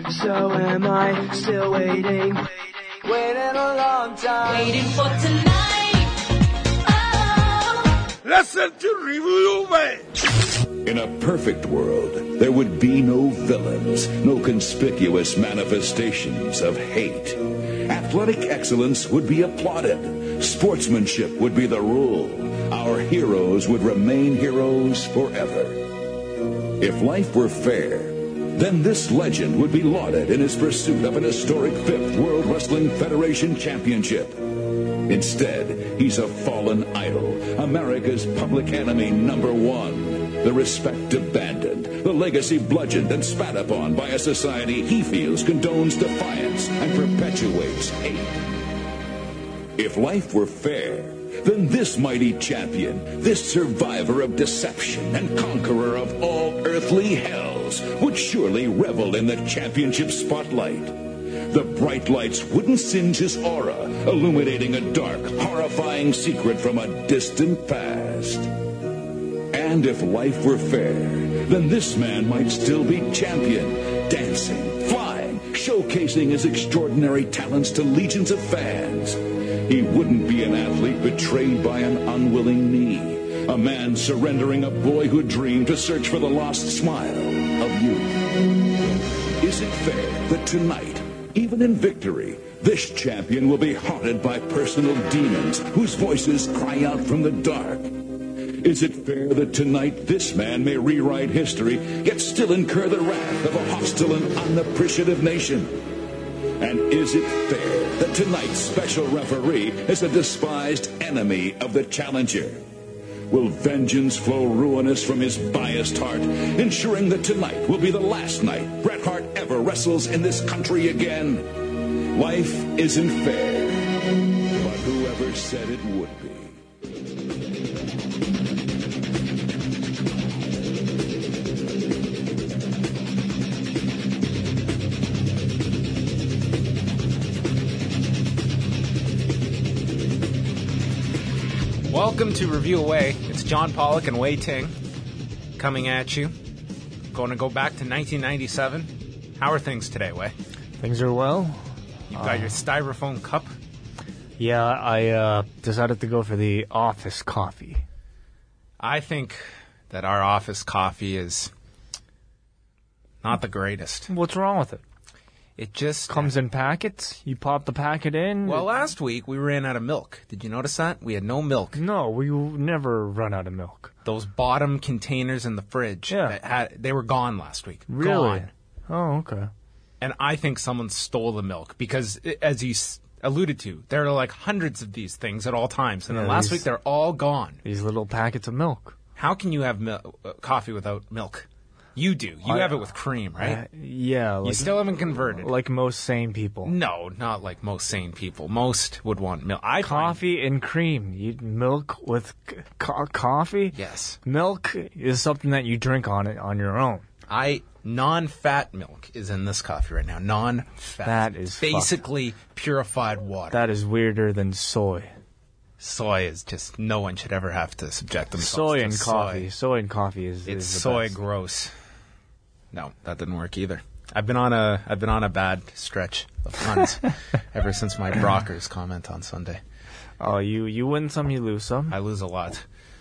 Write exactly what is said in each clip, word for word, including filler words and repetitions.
So am I, still waiting, waiting a long time, waiting for tonight. Oh. Listen to Review Away. In a perfect world, there would be no villains, no conspicuous manifestations of hate. Athletic excellence would be applauded. Sportsmanship would be the rule. Our heroes would remain heroes forever. If life were fair, then this legend would be lauded in his pursuit of an historic fifth World Wrestling Federation Championship. Instead, he's a fallen idol, America's public enemy number one, the respect abandoned, the legacy bludgeoned and spat upon by a society he feels condones defiance and perpetuates hate. If life were fair, then this mighty champion, this survivor of deception and conqueror of all earthly hells, would surely revel in the championship spotlight. The bright lights wouldn't singe his aura, illuminating a dark, horrifying secret from a distant past. And if life were fair, then this man might still be champion, dancing, flying, showcasing his extraordinary talents to legions of fans. He wouldn't be an athlete betrayed by an unwilling knee, a man surrendering a boyhood dream to search for the lost smile of youth. Is it fair that tonight, even in victory, this champion will be haunted by personal demons whose voices cry out from the dark? Is it fair that tonight this man may rewrite history, yet still incur the wrath of a hostile and unappreciative nation? And is it fair that tonight's special referee is a despised enemy of the challenger? Will vengeance flow ruinous from his biased heart, ensuring that tonight will be the last night Bret Hart ever wrestles in this country again? Life isn't fair, but whoever said it would be? Welcome to Review Away. It's John Pollock and Wei Ting coming at you. Going to go back to nineteen ninety-seven. How are things today, Wei? Things are well. You've got uh, your styrofoam cup. Yeah, I uh, decided to go for the office coffee. I think that our office coffee is not the greatest. What's wrong with it? It just comes in packets. You pop the packet in. Well, last week we ran out of milk. Did you notice that? We had no milk. No, we never run out of milk. Those bottom containers in the fridge, yeah. that had, they were gone last week. Really? Gone. Oh, okay. And I think someone stole the milk because, as you alluded to, there are like hundreds of these things at all times. And yeah, then last these, week they're all gone. These little packets of milk. How can you have mil- uh, coffee without milk? You do. You I, have it with cream, right? Uh, yeah. Like, you still haven't converted. Like most sane people. No, not like most sane people. Most would want milk. I coffee find... and cream. You milk with co- coffee? Yes. Milk is something that you drink on it on your own. I non-fat milk is in this coffee right now. Non-fat. That is basically fucked. Purified water. That is weirder than soy. Soy is just, no one should ever have to subject themselves soy to and soy. coffee. Soy and coffee is, it's is the soy best. Gross. No, that didn't work either. I've been on a I've been on a bad stretch of puns ever since my Brockers comment on Sunday. Oh, you you win some, you lose some. I lose a lot.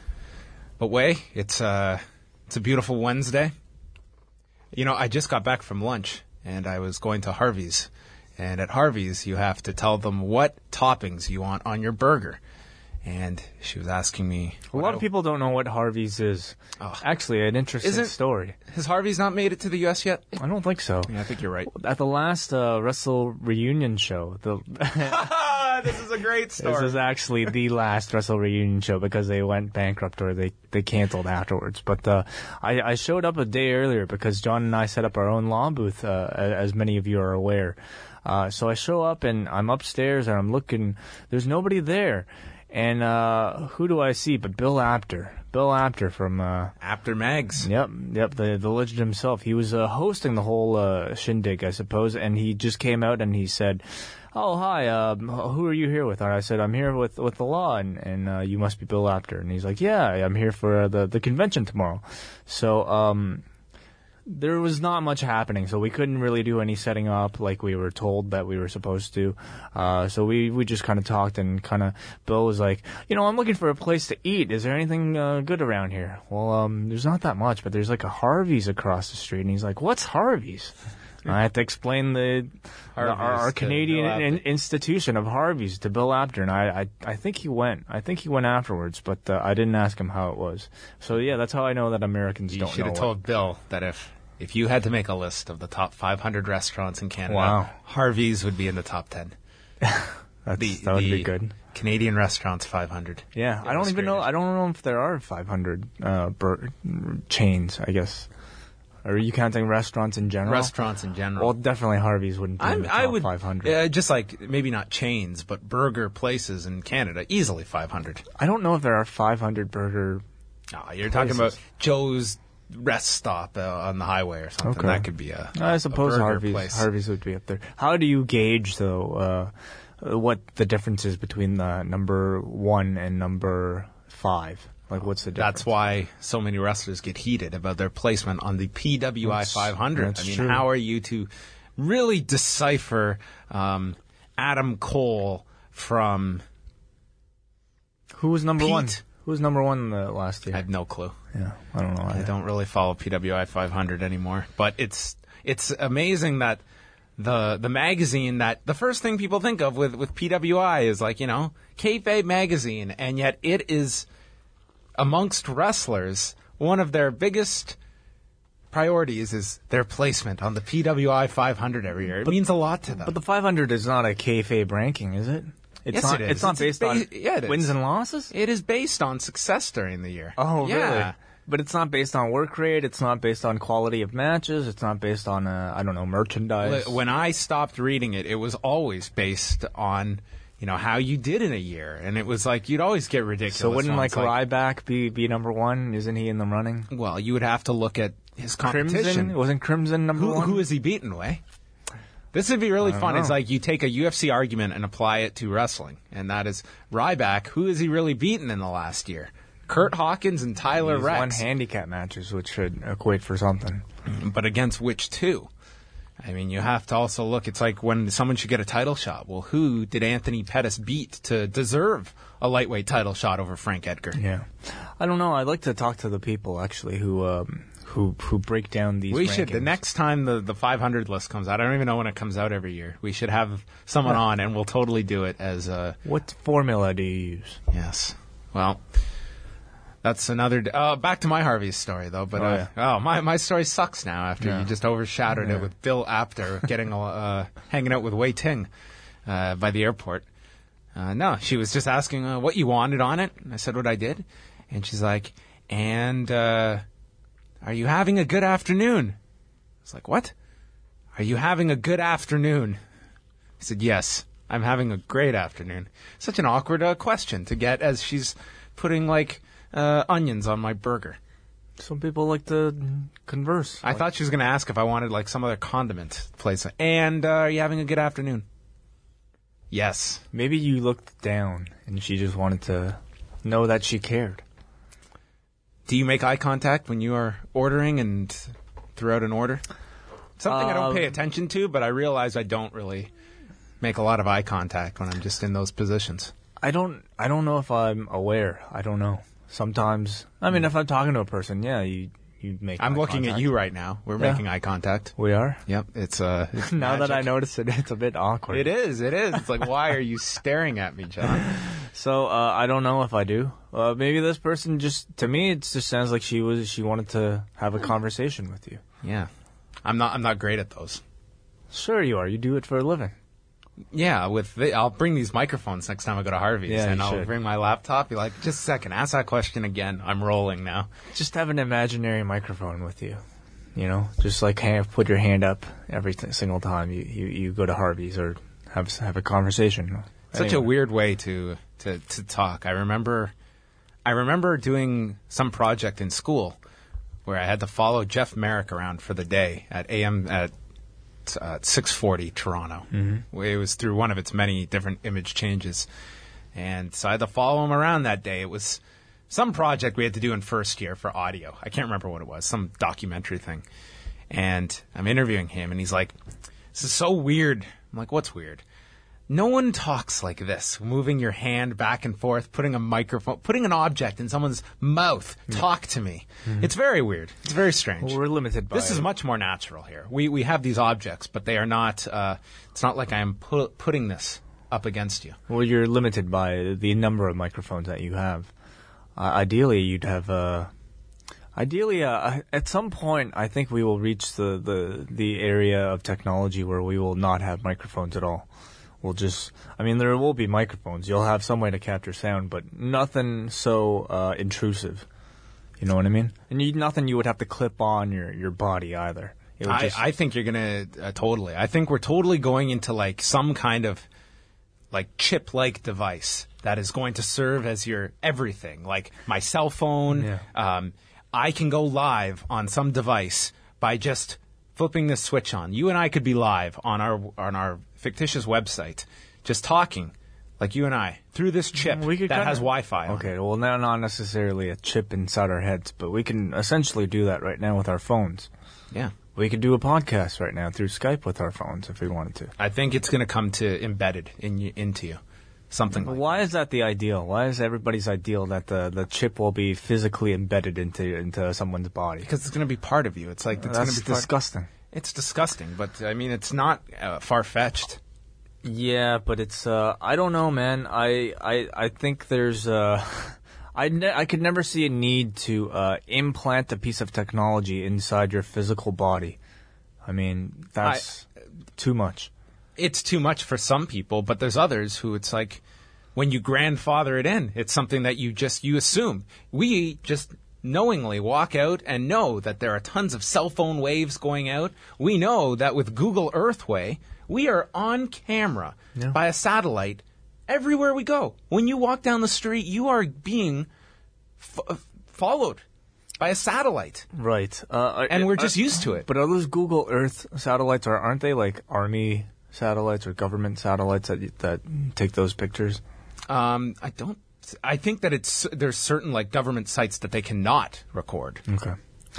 But Wei, it's uh it's a beautiful Wednesday. You know, I just got back from lunch and I was going to Harvey's. And at Harvey's, you have to tell them what toppings you want on your burger. And she was asking me... A lot I, of people don't know what Harvey's is. Oh, Actually, an interesting isn't, story. Has Harvey's not made it to the U S yet? I don't think so. Yeah, I think you're right. At the last uh, Wrestle Reunion show... the This is a great story. This is actually the last Wrestle Reunion show because they went bankrupt or they, they canceled afterwards. But uh, I, I showed up a day earlier because John and I set up our own law booth, uh, as many of you are aware. Uh, so I show up and I'm upstairs and I'm looking... There's nobody there. And uh, who do I see but Bill Apter? Bill Apter from... Uh, Apter Mags. Yep, yep, the, the legend himself. He was uh, hosting the whole uh, shindig, I suppose, and he just came out and he said, oh, hi, uh, who are you here with? And I said, I'm here with, with the law, and, and uh, you must be Bill Apter. And he's like, yeah, I'm here for uh, the, the convention tomorrow. So... um there was not much happening, so we couldn't really do any setting up like we were told that we were supposed to. Uh, so we, we just kind of talked, and kind of Bill was like, you know, I'm looking for a place to eat. Is there anything uh, good around here? Well, um, there's not that much, but there's like a Harvey's across the street. And he's like, what's Harvey's? I had to explain the, the our, our Canadian in, institution of Harvey's to Bill Apter, and I, I I think he went. I think he went afterwards, but uh, I didn't ask him how it was. So yeah, that's how I know that Americans you don't know. You should have told Bill that if if you had to make a list of the top five hundred restaurants in Canada, wow. Harvey's would be in the top ten. That's, the, that would the be good. Canadian restaurants five hundred. Yeah, I don't even know. I don't know if there are five hundred uh, bur- chains. I guess. Are you counting restaurants in general? Restaurants in general. Well, definitely Harvey's wouldn't be in the top I would, five hundred. Uh, just like, maybe not chains, but burger places in Canada, easily five hundred. I don't know if there are five hundred burger Oh, you're talking places. about Joe's Rest Stop uh, on the highway or something. Okay. That could be a I suppose a burger Harvey's, place. Harvey's would be up there. How do you gauge, though, uh, what the difference is between the number one and number five? Like, what's the difference? That's why so many wrestlers get heated about their placement on the P W I That's- five hundred. that's I mean, true. how are you to really decipher um, Adam Cole from... Who was number Pete. one? Who was number one the last year? I have no clue. yeah, I don't know. I either. don't really follow P W I five hundred anymore, but it's it's amazing that the the magazine that the first thing people think of with, with P W I is like, you know, kayfabe magazine, and yet it is amongst wrestlers one of their biggest priorities is their placement on the P W I five hundred every year. It means a lot to them. But the five hundred is not a kayfabe ranking, is it? It's Yes, not, it is. It's not It's based ba- on yeah, it is. wins and losses? It is based on success during the year. Oh, yeah. really? But it's not based on work rate. It's not based on quality of matches. It's not based on, uh, I don't know, merchandise. When I stopped reading it, it was always based on, you know, how you did in a year. And it was like, you'd always get ridiculous. So wouldn't ones, like Ryback be, be number one? Isn't he in the running? Well, you would have to look at his competition. Crimson? Wasn't Crimson number Who, one? who is he beaten, Way? This would be really I don't fun. know. It's like you take a U F C argument and apply it to wrestling. And that is Ryback. Who is he really beaten in the last year? Kurt Hawkins and Tyler He's Rex. won handicap matches, which should equate for something. But against which two? I mean, you have to also look. It's like when someone should get a title shot. Well, who did Anthony Pettis beat to deserve a lightweight title shot over Frank Edgar? Yeah, I don't know. I'd like to talk to the people actually who um, who who break down these. We rankings. should. The next time the, the five hundred list comes out, I don't even know when it comes out every year. We should have someone Yeah. on, and we'll totally do it as a. What formula do you use? Yes. Well, that's another. D- uh, back to my Harvey's story, though. But Oh, uh, oh, my my story sucks now after Yeah. you just overshadowed Yeah. it with Bill Apter getting a, uh, hanging out with Wei Ting uh, by the airport. Uh, no, she was just asking uh, what you wanted on it. And I said what I did, and she's like, "And uh, are you having a good afternoon?" I was like, "What? Are you having a good afternoon?" I said, "Yes, I'm having a great afternoon." Such an awkward uh, question to get as she's putting like uh, onions on my burger. Some people like to converse. I thought she was going to ask if I wanted like some other condiment place. And uh, are you having a good afternoon? Yes. Maybe you looked down and she just wanted to know that she cared. Do you make eye contact when you are ordering and throughout an order? Something I don't pay Um, attention to, but I realize I don't really make a lot of eye contact when I'm just in those positions. I don't. I don't know if I'm aware. I don't know. Sometimes, I mean, if I'm talking to a person, yeah, you you make. I'm eye looking contact. at you right now. We're Yeah. making eye contact. We are. Yep, it's uh. It's Now that I magic. notice it, it's a bit awkward. It is. It is. It's like, why are you staring at me, John? So uh, I don't know if I do. Uh, maybe this person just, to me, it just sounds like she was. She wanted to have a conversation with you. Yeah, I'm not. I'm not great at those. Sure, you are. You do it for a living. Yeah, with the, I'll bring these microphones next time I go to Harvey's, Yeah, and you I'll should. bring my laptop. Be like, just a second, ask that question again. I'm rolling now. Just have an imaginary microphone with you. You know, just like have, put your hand up every t- single time you, you, you go to Harvey's or have have a conversation. Such a Anyway. weird way to, to to talk. I remember, I remember doing some project in school where I had to follow Jeff Merrick around for the day at A M at uh, six forty Toronto. Mm-hmm. It was through one of its many different image changes, and so I had to follow him around that day. It was some project we had to do in first year for audio. I can't remember what it was, some documentary thing. and I'm interviewing him, and he's like, "This is so weird." I'm like, "What's weird?" No one talks like this, moving your hand back and forth, putting a microphone, putting an object in someone's mouth. Yeah. Talk to me. Mm-hmm. It's very weird. It's very strange. Well, we're limited by This is it. much more natural here. We we have these objects, but they are not, uh, it's not like I'm pu- putting this up against you. Well, you're limited by the number of microphones that you have. Uh, ideally, you'd have, uh, ideally, uh, at some point, I think we will reach the, the, the area of technology where we will not have microphones at all. We'll just, I mean, there will be microphones. You'll have some way to capture sound, but nothing so uh, intrusive. You know what I mean? And you, nothing you would have to clip on your, your body either. It would I, just, I think you're going to, uh, totally. I think we're totally going into like some kind of like chip-like device that is going to serve as your everything. Like my cell phone, Yeah. um, I can go live on some device by just flipping this switch on. You and I could be live on our on our fictitious website, just talking, like you and I, through this chip We could that kinda- has Wi-Fi on it. Okay, well, now not necessarily a chip inside our heads, but we can essentially do that right now with our phones. Yeah. We could do a podcast right now through Skype with our phones if we wanted to. I think it's going to come to embedded in you, into you. Something But like why is that the ideal? Why is everybody's ideal that the, the chip will be physically embedded into into someone's body? Because it's going to be part of you. It's like, it's going That's to be part- disgusting. It's disgusting, but I mean, it's not uh, far-fetched. Yeah, but it's uh, I don't know, man. I I, I think there's uh, I ne- I could never see a need to uh, implant a piece of technology inside your physical body. I mean, that's I, too much. It's too much for some people, but there's others who it's like when you grandfather it in, it's something that you just you assume. We just knowingly walk out and know that there are tons of cell phone waves going out. We know that with Google Earthway, we are on camera yeah. by a satellite everywhere we go. When you walk down the street, you are being f- followed by a satellite. Right. Uh, and are, we're just are, used to it. But are those Google Earth satellites, or aren't they like army satellites or government satellites that that take those pictures? Um, I don't. I think that it's there's certain like government sites that they cannot record. Okay.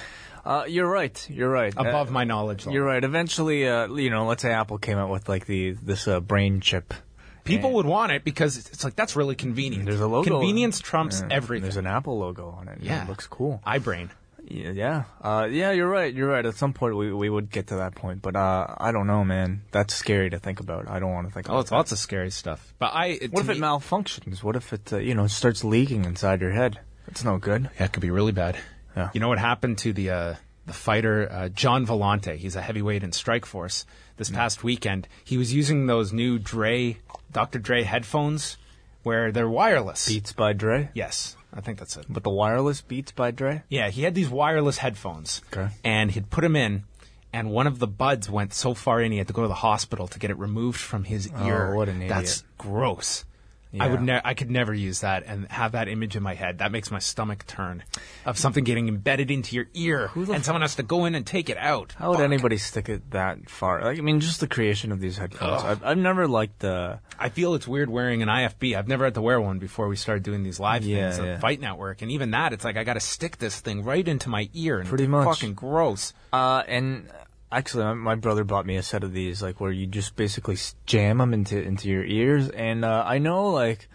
Uh, you're right. You're right. Above uh, my knowledge level. You're right. Eventually, uh, you know, let's say Apple came out with like the this uh, brain chip. People and would want it because it's like that's really convenient. There's a logo. Convenience trumps yeah, everything. There's an Apple logo on it. Yeah, it looks cool. iBrain. Yeah, yeah, uh, yeah. You're right. You're right. At some point, we we would get to that point, but uh, I don't know, man. That's scary to think about. I don't want to think. Oh, about it's that. lots of scary stuff. But I. It, What if me, it malfunctions? What if it, uh, you know, starts leaking inside your head? That's no good. Yeah, it could be really bad. Yeah. You know what happened to the uh, the fighter uh, John Volante? He's a heavyweight in Strikeforce. This past weekend, he was using those new Dre, Doctor Dre headphones, where they're wireless. Beats by Dre. Yes, I think that's it. But the wireless Beats by Dre. Yeah, he had these wireless headphones. Okay. And he'd put them in, and one of the buds went so far in he had to go to the hospital to get it removed from his ear. Oh, what an idiot. That's gross. Yeah. I would ne- I could never use that and have that image in my head. That makes my stomach turn of something getting embedded into your ear and f- someone has to go in and take it out. How would Fuck. anybody stick it that far? Like, I mean, just the creation of these headphones. I've, I've never liked the. I feel it's weird wearing an I F B. I've never had to wear one before we started doing these live Yeah, things yeah. at Fight Network. And even that, it's like I got to stick this thing right into my ear. And Pretty it's much. fucking gross. Uh, and actually, my, my brother bought me a set of these, like where you just basically s- jam them into into your ears. And uh, I know, like,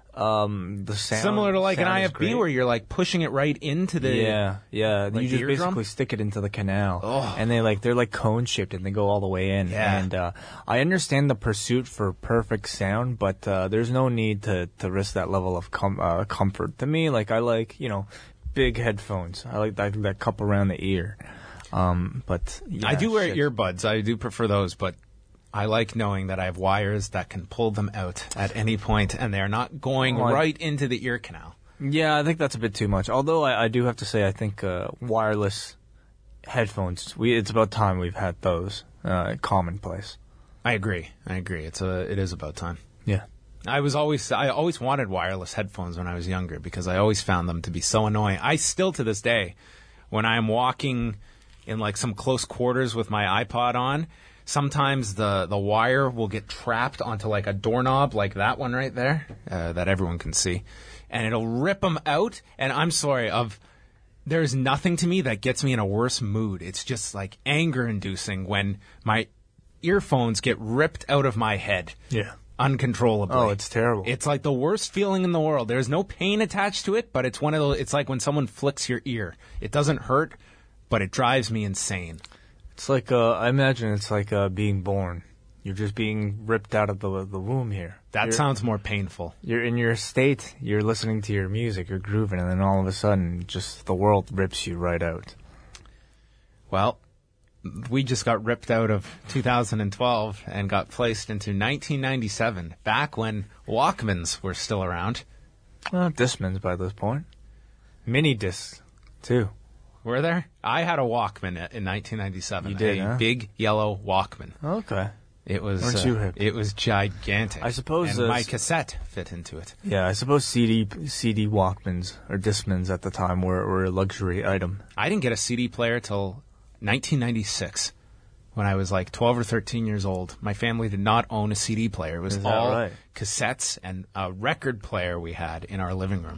um, the sound Similar to like an sound is I F B great. where you're like pushing it right into the... Yeah, yeah. Like you the just eardrum? basically stick it into the canal, Oh. and they like they're like cone shaped, and they go all the way in. Yeah. And uh, I understand the pursuit for perfect sound, but uh, there's no need to, to risk that level of com- uh, comfort. To me, like I like you know, big headphones. I like that, that cup around the ear. Um, but yeah, I do wear shit. earbuds. I do prefer those, but I like knowing that I have wires that can pull them out at any point, and they're not going Oh, I- right into the ear canal. Yeah, I think that's a bit too much. Although I, I do have to say, I think uh, wireless headphones. We it's about time we've had those uh, commonplace. I agree. I agree. It's a. It is about time. Yeah. I was always. I always wanted wireless headphones when I was younger because I always found them to be so annoying. I still to this day, when I am walking in like some close quarters with my iPod on, sometimes the, the wire will get trapped onto like a doorknob like that one right there uh, that everyone can see. And it'll rip them out. And I'm sorry, of There's nothing to me that gets me in a worse mood. It's just like anger-inducing when my earphones get ripped out of my head. Yeah. Uncontrollably. Oh, it's terrible. It's like the worst feeling in the world. There's no pain attached to it, but it's one of those, it's like when someone flicks your ear. It doesn't hurt, but it drives me insane. It's like, uh, I imagine it's like uh, being born. You're just being ripped out of the the womb here. That you're, sounds more painful. You're in your state, you're listening to your music, you're grooving, and then all of a sudden, just the world rips you right out. Well, we just got ripped out of two thousand twelve and got placed into nineteen ninety-seven, back when Walkmans were still around. Well, Discmans by this point. Mini discs, too. Were there? I had a Walkman in nineteen ninety-seven. You did, a huh? big yellow Walkman. Okay. It was Weren't uh, you hip? It was gigantic. I suppose, and uh, my s- cassette fit into it. Yeah, I suppose C D C D Walkmans or Discmans at the time were, were a luxury item. I didn't get a C D player till nineteen ninety-six, when I was like twelve or thirteen years old. My family did not own a C D player. It was Is that all right? cassettes and a record player we had in our living room.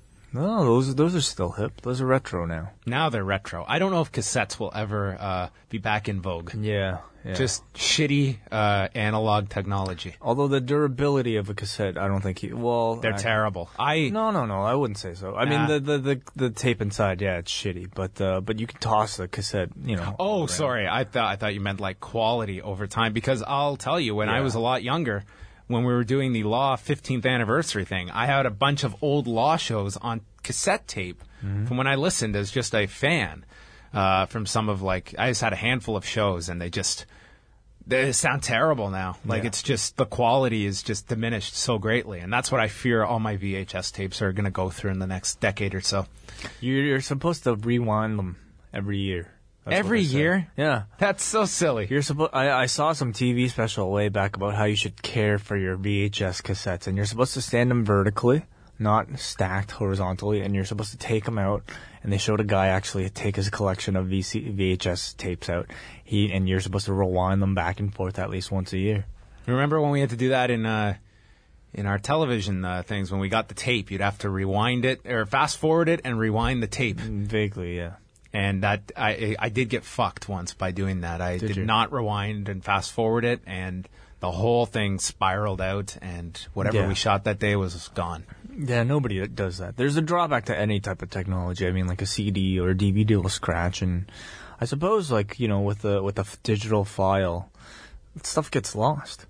No, those those are still hip. Those are retro now. Now they're retro. I don't know if cassettes will ever uh, be back in vogue. Yeah, yeah. Just shitty uh, analog technology. Although the durability of a cassette, I don't think he. Well, They're I, terrible. I No, no, no. I wouldn't say so. I Nah. mean, the, the, the, the tape inside, yeah, it's shitty, but uh, but you can toss the cassette, you know. Oh, around. sorry. I thought I thought you meant like quality over time, because I'll tell you, when I Yeah. was a lot younger, when we were doing the Law fifteenth anniversary thing, I had a bunch of old Law shows on cassette tape Mm-hmm. from when I listened as just a fan. Uh, from some of like, I just had a handful of shows, and they just they sound terrible now. Like Yeah. it's just the quality is just diminished so greatly, and that's what I fear all my V H S tapes are going to go through in the next decade or so. You're, you're supposed to rewind them every year. That's what Every they say. year? Yeah. That's so silly. You're supposed. I, I saw some T V special way back about how you should care for your V H S cassettes, and you're supposed to stand them vertically, not stacked horizontally, and you're supposed to take them out. And they showed a guy actually take his collection of V C, V H S tapes out. He and you're supposed to rewind them back and forth at least once a year. Remember when we had to do that in uh, in our television uh, things? When we got the tape, you'd have to rewind it or fast forward it and rewind the tape. Vaguely, yeah. And that I I did get fucked once by doing that. I Did did you? not rewind and fast forward it, and the whole thing spiraled out, and whatever Yeah. we shot that day was gone. Yeah, nobody does that. There's a drawback to any type of technology. I mean, like a C D or a D V D will scratch, and I suppose, like, you know, with the with a f- digital file, stuff gets lost.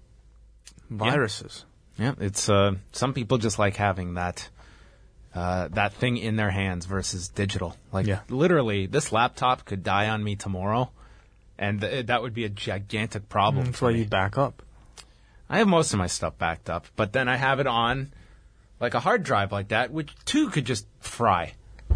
Viruses. Yeah, it's uh, some people just like having that uh, that thing in their hands versus digital. Like Yeah. literally, this laptop could die on me tomorrow, and th- that would be a gigantic problem. That's for why me. you back up. I have most of my stuff backed up, but then I have it on like a hard drive like that, which too could just fry.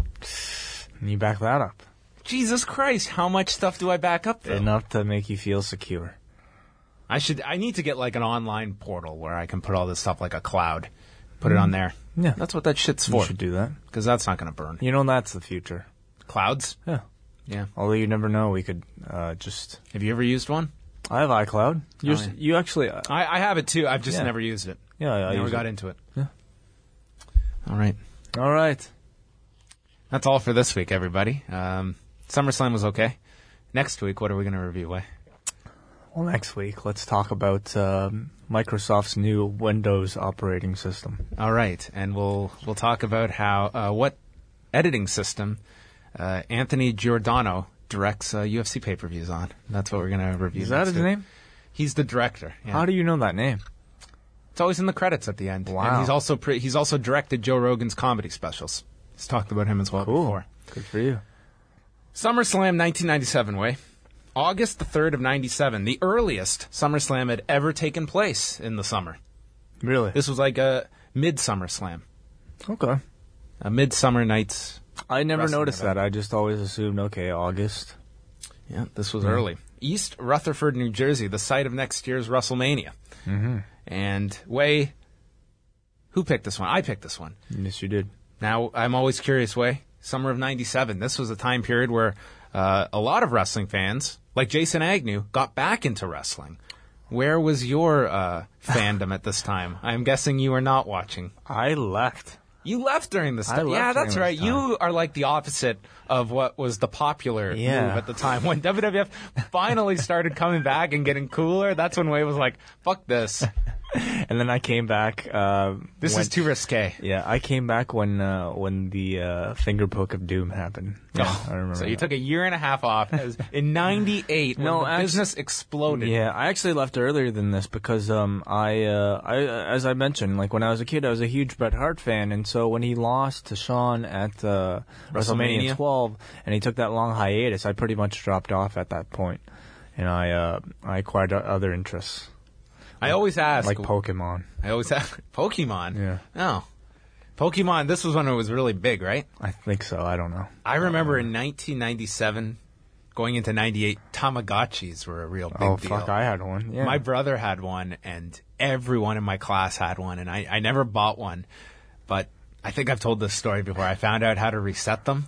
And you back that up. Jesus Christ, how much stuff do I back up though? Enough to make you feel secure. I should. I need to get like an online portal where I can put all this stuff like a cloud, put it on there. Yeah. That's what that shit's You for. should do that. Because that's not going to burn. You know, that's the future. Clouds? Yeah. Yeah. Although you never know, we could uh, just... Have you ever used one? I have iCloud. You Oh, yeah. you actually... Uh, I, I have it too. I've just Yeah. never used it. yeah, I I never use got it. into it. Yeah. All right. All right. That's all for this week, everybody. Um, SummerSlam was okay. Next week, what are we going to review, Way? Well, next week, let's talk about um, Microsoft's new Windows operating system. All right, and we'll we'll talk about how uh, what editing system uh, Anthony Giordano directs uh, U F C pay-per-views on. That's what we're going to review. Is that next his week. name? He's the director. Yeah. How do you know that name? It's always in the credits at the end. Wow. And he's also pre- he's also directed Joe Rogan's comedy specials. He's talked about him as well Cool. before. Good for you. SummerSlam nineteen ninety-seven, Way. August the third of ninety-seven, the earliest SummerSlam had ever taken place in the summer. Really? This was like a midsummer slam. Okay. A midsummer night's... I never Wrestling noticed event. that. I just always assumed, okay, August. Yeah, this was early. East Rutherford, New Jersey, the site of next year's WrestleMania. Mm-hmm. And, Way, who picked this one? I picked this one. Yes, you did. Now, I'm always curious, Way. Summer of ninety-seven. This was a time period where uh, a lot of wrestling fans, like Jason Agnew, got back into wrestling. Where was your uh, fandom at this time? I'm guessing you were not watching. I left. You left during this I time. left Yeah, during that's this right. time. You are like the opposite of what was the popular Yeah. move at the time. When W W F finally started coming back and getting cooler, that's when Wade was like, fuck this. And then I came back. Uh, This when, is too risque. Yeah, I came back when uh, when the uh, finger poke of doom happened. Yeah, Oh, I remember. so you that. took a year and a half off as, in ninety-eight when No, the actu- business exploded. Yeah, I actually left earlier than this because um I uh I as I mentioned, like when I was a kid I was a huge Bret Hart fan, and so when he lost to Shawn at uh, WrestleMania WrestleMania twelve and he took that long hiatus, I pretty much dropped off at that point, and I uh I acquired o- other interests I always ask. like Pokemon. I always ask. Pokemon? Yeah. No. Pokemon, this was when it was really big, right? I think so. I don't know. I remember in nineteen ninety-seven, going into ninety-eight, Tamagotchis were a real big oh deal. fuck, I had one. Yeah. My brother had one, and everyone in my class had one, and I, I never bought one. But I think I've told this story before. I found out how to reset them.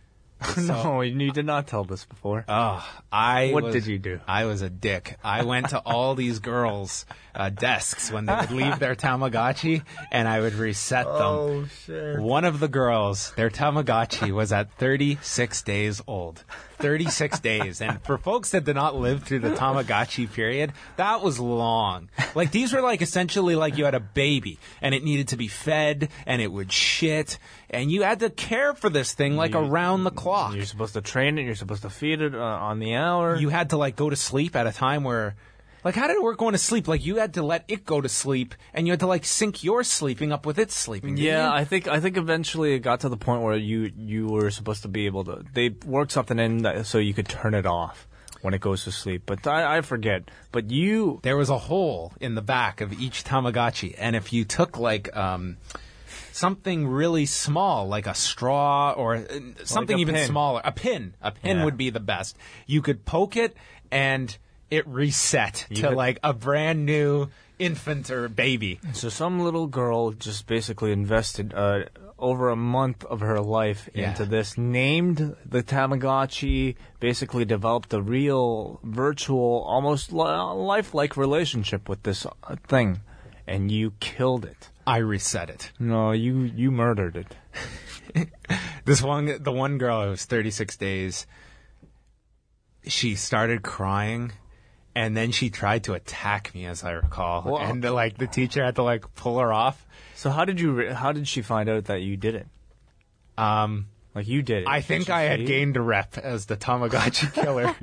No, you did not tell this before. Oh, I What was- did you do? I was a dick. I went to all these girls' uh, desks when they would leave their Tamagotchi, and I would reset them. Oh, shit. One of the girls, their Tamagotchi was at thirty-six days old. thirty-six days. And for folks that did not live through the Tamagotchi period, that was long. Like, these were like essentially like you had a baby, and it needed to be fed, and it would shit, and you had to care for this thing like You- around the clock. You're supposed to train it. You're supposed to feed it uh, on the hour. You had to like go to sleep at a time where, like, how did it work going to sleep? Like, you had to let it go to sleep, and you had to like sync your sleeping up with its sleeping. didn't Yeah, you? I think I think eventually it got to the point where you you were supposed to be able to. They worked something in that so you could turn it off when it goes to sleep. But I, I forget. But you, There was a hole in the back of each Tamagotchi, and if you took like um, something really small, like a straw or uh, something a even pin. smaller, a pin, a pin Yeah. would be the best. You could poke it, and it reset You to could- like a brand new infant or baby. so some little girl just basically invested uh, over a month of her life Yeah. into this, named the Tamagotchi, basically developed a real, virtual, almost li- lifelike relationship with this uh, thing, and you killed it. I reset it. No, you you murdered it. This one, the one girl who was thirty-six days, she started crying, and then she tried to attack me, as I recall. Whoa. And the, like the teacher had to like pull her off. So how did you? Re- how did she find out that you did it? Um, Like you did it? I Did think she I had see? gained a rep as the Tamagotchi killer.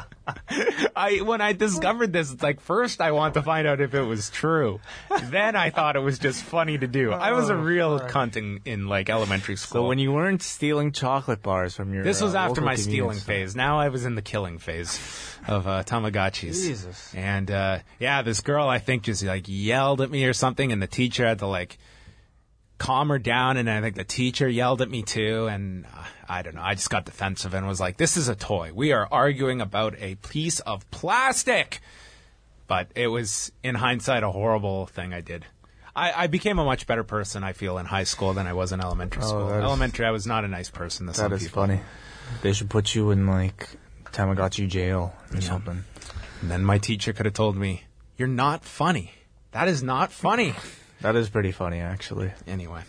I when I discovered this, it's like first I want to find out if it was true. Then I thought it was just funny to do. I was a real cunt in, in like elementary school. So when you weren't stealing chocolate bars from your This was uh, after local my convenience stealing store. phase. Now I was in the killing phase of uh, Tamagotchis. Jesus. And uh, yeah, this girl I think just like yelled at me or something, and the teacher had to like calm her down, and I think the teacher yelled at me too, and uh, I don't know. I just got defensive and was like, "This is a toy. We are arguing about a piece of plastic." But it was, in hindsight, a horrible thing I did. I, I became a much better person, I feel, in high school than I was in elementary Oh, school. that is- Elementary, I was not a nice person to some That is people. funny. They should put you in like Tamagotchi jail or something. And then my teacher could have told me, "You're not funny. That is not funny." That is pretty funny, actually. Anyway.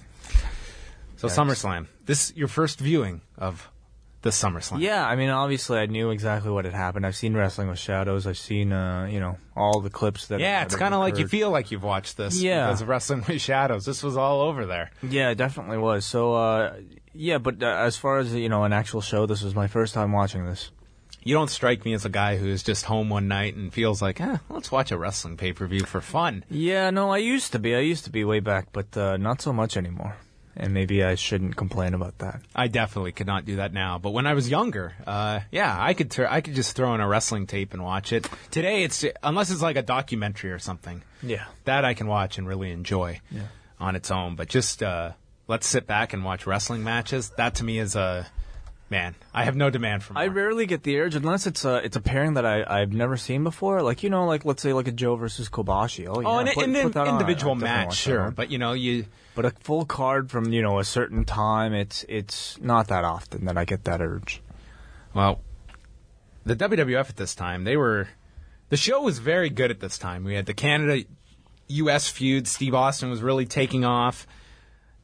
So Yikes. SummerSlam. This your first viewing of the SummerSlam. Yeah, I mean, obviously, I knew exactly what had happened. I've seen Wrestling with Shadows. I've seen, uh, you know, all the clips that. Yeah, that it's have kind of like you occurred. feel like you've watched this Yeah. because of Wrestling with Shadows. This was all over there. Yeah, it definitely was. So, uh, yeah, but uh, as far as, you know, an actual show, this was my first time watching this. You don't strike me as a guy who's just home one night and feels like, eh, let's watch a wrestling pay-per-view for fun. Yeah, no, I used to be. I used to be way back, but uh, not so much anymore. And maybe I shouldn't complain about that. I definitely could not do that now. But when I was younger, uh, yeah, I could tur- I could just throw in a wrestling tape and watch it. Today, it's unless it's like a documentary or something. Yeah. That I can watch and really enjoy Yeah. on its own. But just uh, let's sit back and watch wrestling matches. That to me is a man. I have no demand for more. I rarely get the urge unless it's a it's a pairing that I I've never seen before. Like you know, like let's say like a Joe versus Kobashi. Oh, yeah, oh, an, put- an, put that on. individual I'll definitely match, watch that sure. one. But you know, you But a full card from you know a certain time, it's it's not that often that I get that urge. well, the W W F at this time, they were the show was very good at this time. We had the Canada U S feud. Steve Austin was really taking off.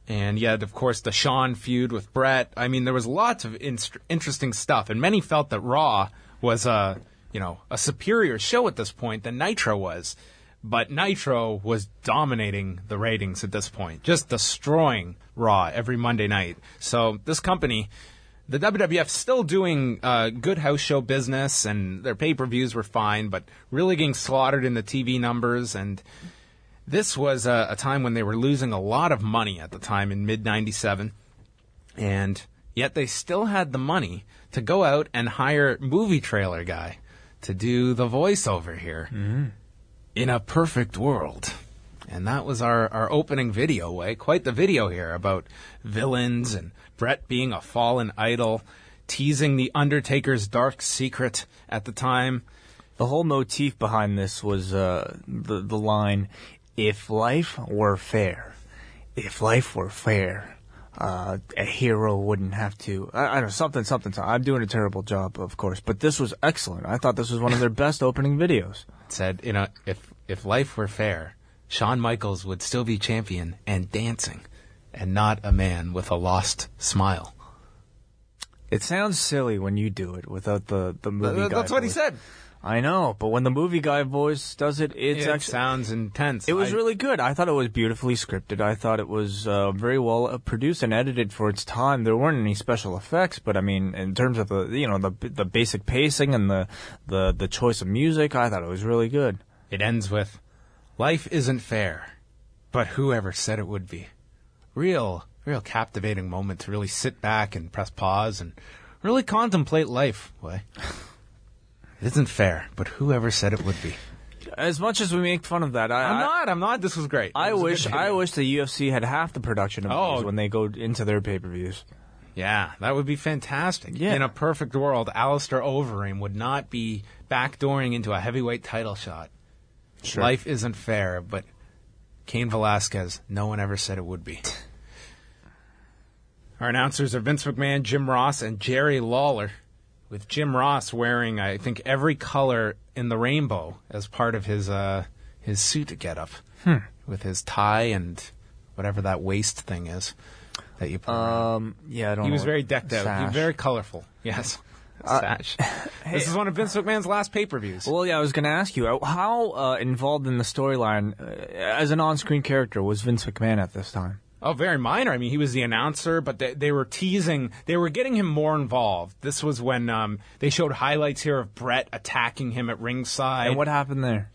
And yet, of course, the Shawn feud with Brett. I mean, there was lots of in- interesting stuff, and many felt that Raw was a, you know, a superior show at this point than Nitro was. But Nitro was dominating the ratings at this point, just destroying Raw every Monday night. So this company, the W W F, still doing uh, good house show business, and their pay-per-views were fine, but really getting slaughtered in the T V numbers. And this was a, a time when they were losing a lot of money at the time in mid ninety-seven, and yet they still had the money to go out and hire movie trailer guy to do the voiceover here. Mm-hmm. In a perfect world. And that was our, our opening video, way. Quite the video here about villains and Brett being a fallen idol, teasing The Undertaker's dark secret at the time. The whole motif behind this was uh, the, the line, if life were fair, if life were fair, uh, a hero wouldn't have to, I, I don't know, something, something, something. I'm doing a terrible job, of course, but this was excellent. I thought this was one of their best opening videos. It said, you know, if, if life were fair, Shawn Michaels would still be champion and dancing, and not a man with a lost smile. It sounds silly when you do it without the, the movie Th- guy That's what voice. he said. I know, but when the movie guy voice does it, it's It actually, sounds intense. it was I- really good. I thought it was beautifully scripted. I thought it was uh, very well uh, produced and edited for its time. There weren't any special effects, but I mean, in terms of the you know the the basic pacing and the the the choice of music, I thought it was really good. It ends with, life isn't fair, but whoever said it would be. Real, real captivating moment to really sit back and press pause and really contemplate life. Way. It isn't fair, but whoever said it would be. As much as we make fun of that, I, I'm I, not, I'm not. This was great. I It was a wish good I video. wish the U F C had half the production of Oh. these when they go into their pay-per-views. Yeah, that would be fantastic. Yeah. In a perfect world, Alistair Overeem would not be backdooring into a heavyweight title shot. Sure. Life isn't fair, but Cain Velasquez, no one ever said it would be. Our announcers are Vince McMahon, Jim Ross, and Jerry Lawler, with Jim Ross wearing, I think, every color in the rainbow as part of his uh, his suit getup, Hmm. with his tie and whatever that waist thing is that you put around. Um, yeah, I don't He know. was very decked out. He Sash. was very colorful. Yes. Sash. This is one of Vince McMahon's last pay-per-views. Well, yeah, I was going to ask you, uh, how uh, involved in the storyline uh, as an on-screen character was Vince McMahon at this time? Oh, very minor. I mean, he was the announcer, but they, they were teasing. They were getting him more involved. This was when um, they showed highlights here of Brett attacking him at ringside. And what happened there?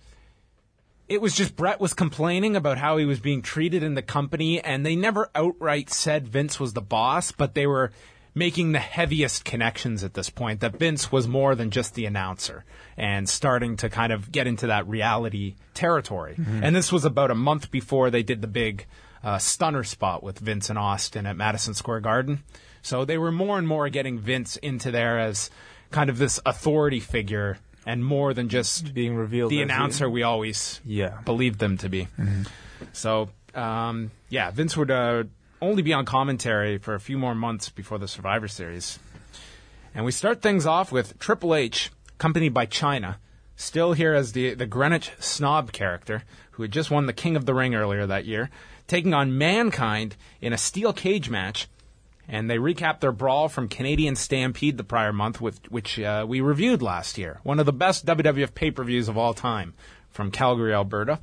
It was just Brett was complaining about how he was being treated in the company, and they never outright said Vince was the boss, but they were making the heaviest connections at this point, that Vince was more than just the announcer, and starting to kind of get into that reality territory. Mm-hmm. And this was about a month before they did the big uh, stunner spot with Vince and Austin at Madison Square Garden. So they were more and more getting Vince into there as kind of this authority figure, and more than just Being revealed the as the- announcer we always Yeah. believed them to be. Mm-hmm. So, um, yeah, Vince would uh, only be on commentary for a few more months before the Survivor Series. And we start things off with Triple H, accompanied by Chyna, still here as the, the Greenwich Snob character, who had just won the King of the Ring earlier that year, taking on Mankind in a steel cage match. And they recap their brawl from Canadian Stampede the prior month, with, which uh, we reviewed last year. One of the best W W F pay-per-views of all time from Calgary, Alberta.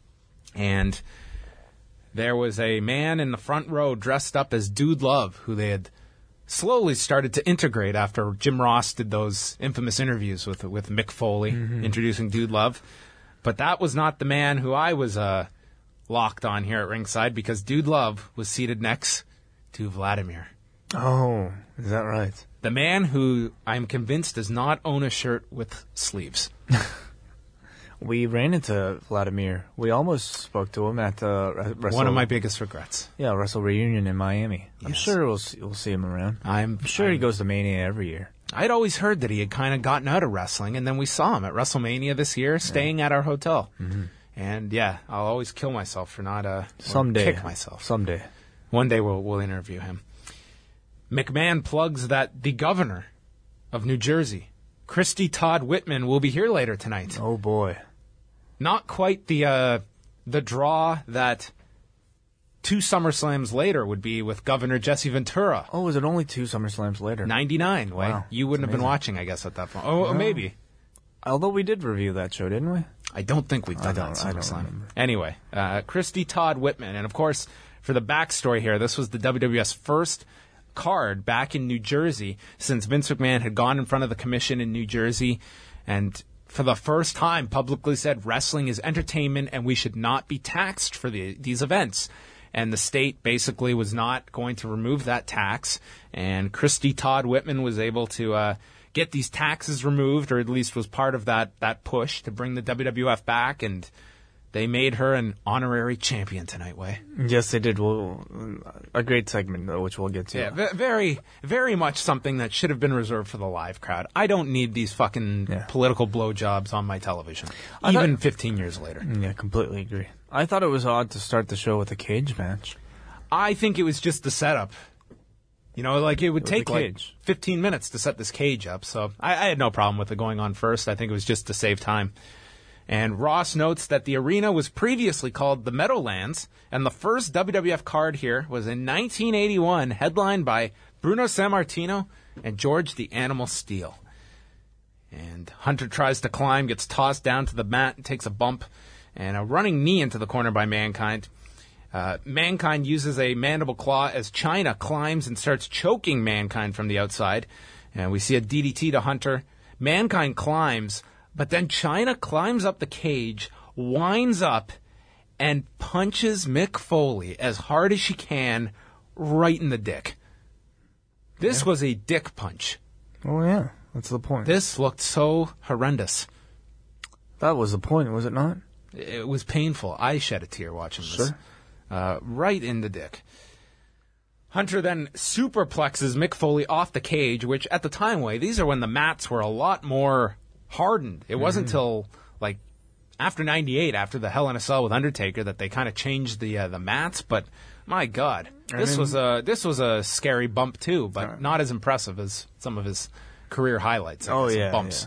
And there was a man in the front row dressed up as Dude Love, who they had slowly started to integrate after Jim Ross did those infamous interviews with with Mick Foley, mm-hmm. introducing Dude Love. But that was not the man who I was uh, locked on here at ringside, because Dude Love was seated next to Vladimir. Oh, is that right? The man who I'm convinced does not own a shirt with sleeves. We ran into Vladimir. We almost spoke to him at uh, Wrestle. One of my biggest regrets. Yeah, Wrestle Reunion in Miami. I'm Yes. sure we'll see, we'll see him around. I'm, I'm sure I'm, he goes to Mania every year. I'd always heard that he had kind of gotten out of wrestling, and then we saw him at WrestleMania this year, staying yeah. at our hotel. Mm-hmm. And yeah, I'll always kill myself for not uh, someday kick myself. Someday, one day we'll we'll interview him. McMahon plugs that the governor of New Jersey, Christy Todd Whitman, will be here later tonight. Oh boy. Not quite the uh, the draw that two SummerSlams later would be with Governor Jesse Ventura. Oh, was it only two SummerSlams later? ninety-nine, Way. Wow, you wouldn't have been watching, I guess, at that point. Oh, No. maybe. Although we did review that show, didn't we? I don't think we've done I that don't- I don't SummerSlam. remember. Anyway, uh, Christy Todd Whitman. And, of course, for the backstory here, this was the W W F's first card back in New Jersey since Vince McMahon had gone in front of the commission in New Jersey and for the first time publicly said wrestling is entertainment and we should not be taxed for the, these events. And the state basically was not going to remove that tax. And Christy Todd Whitman was able to uh, get these taxes removed, or at least was part of that, that push to bring the W W F back. And they made her an honorary champion tonight, Way. Yes, they did. Well, a great segment, though, which we'll get to. Yeah, v- very, very much something that should have been reserved for the live crowd. I don't need these fucking Yeah. political blowjobs on my television, I even thought- fifteen years later. Yeah, completely agree. I thought it was odd to start the show with a cage match. I think it was just the setup. You know, like it would With take the like cage. fifteen minutes to set this cage up, so I, I had no problem with it going on first. I think it was just to save time. And Ross notes that the arena was previously called the Meadowlands, and the first W W F card here was in nineteen eighty-one, headlined by Bruno Sammartino and George the Animal Steele. And Hunter tries to climb, gets tossed down to the mat, and takes a bump, and a running knee into the corner by Mankind. Uh, Mankind uses a mandible claw as Chyna climbs and starts choking Mankind from the outside. And we see a D D T to Hunter. Mankind climbs, but then Chyna climbs up the cage, winds up, and punches Mick Foley as hard as she can right in the dick. This Yeah. was a dick punch. Oh, yeah. That's the point. This looked so horrendous. That was the point, was it not? It was painful. I shed a tear watching this. Sure. Uh, right in the dick. Hunter then superplexes Mick Foley off the cage, which at the time, way these are when the mats were a lot more hardened. It wasn't until like after ninety-eight, after the Hell in a Cell with Undertaker, that they kind of changed the uh, the mats. But my God, this mean- was a this was a scary bump too, but not as impressive as some of his career highlights. I Oh, guess, yeah, bumps.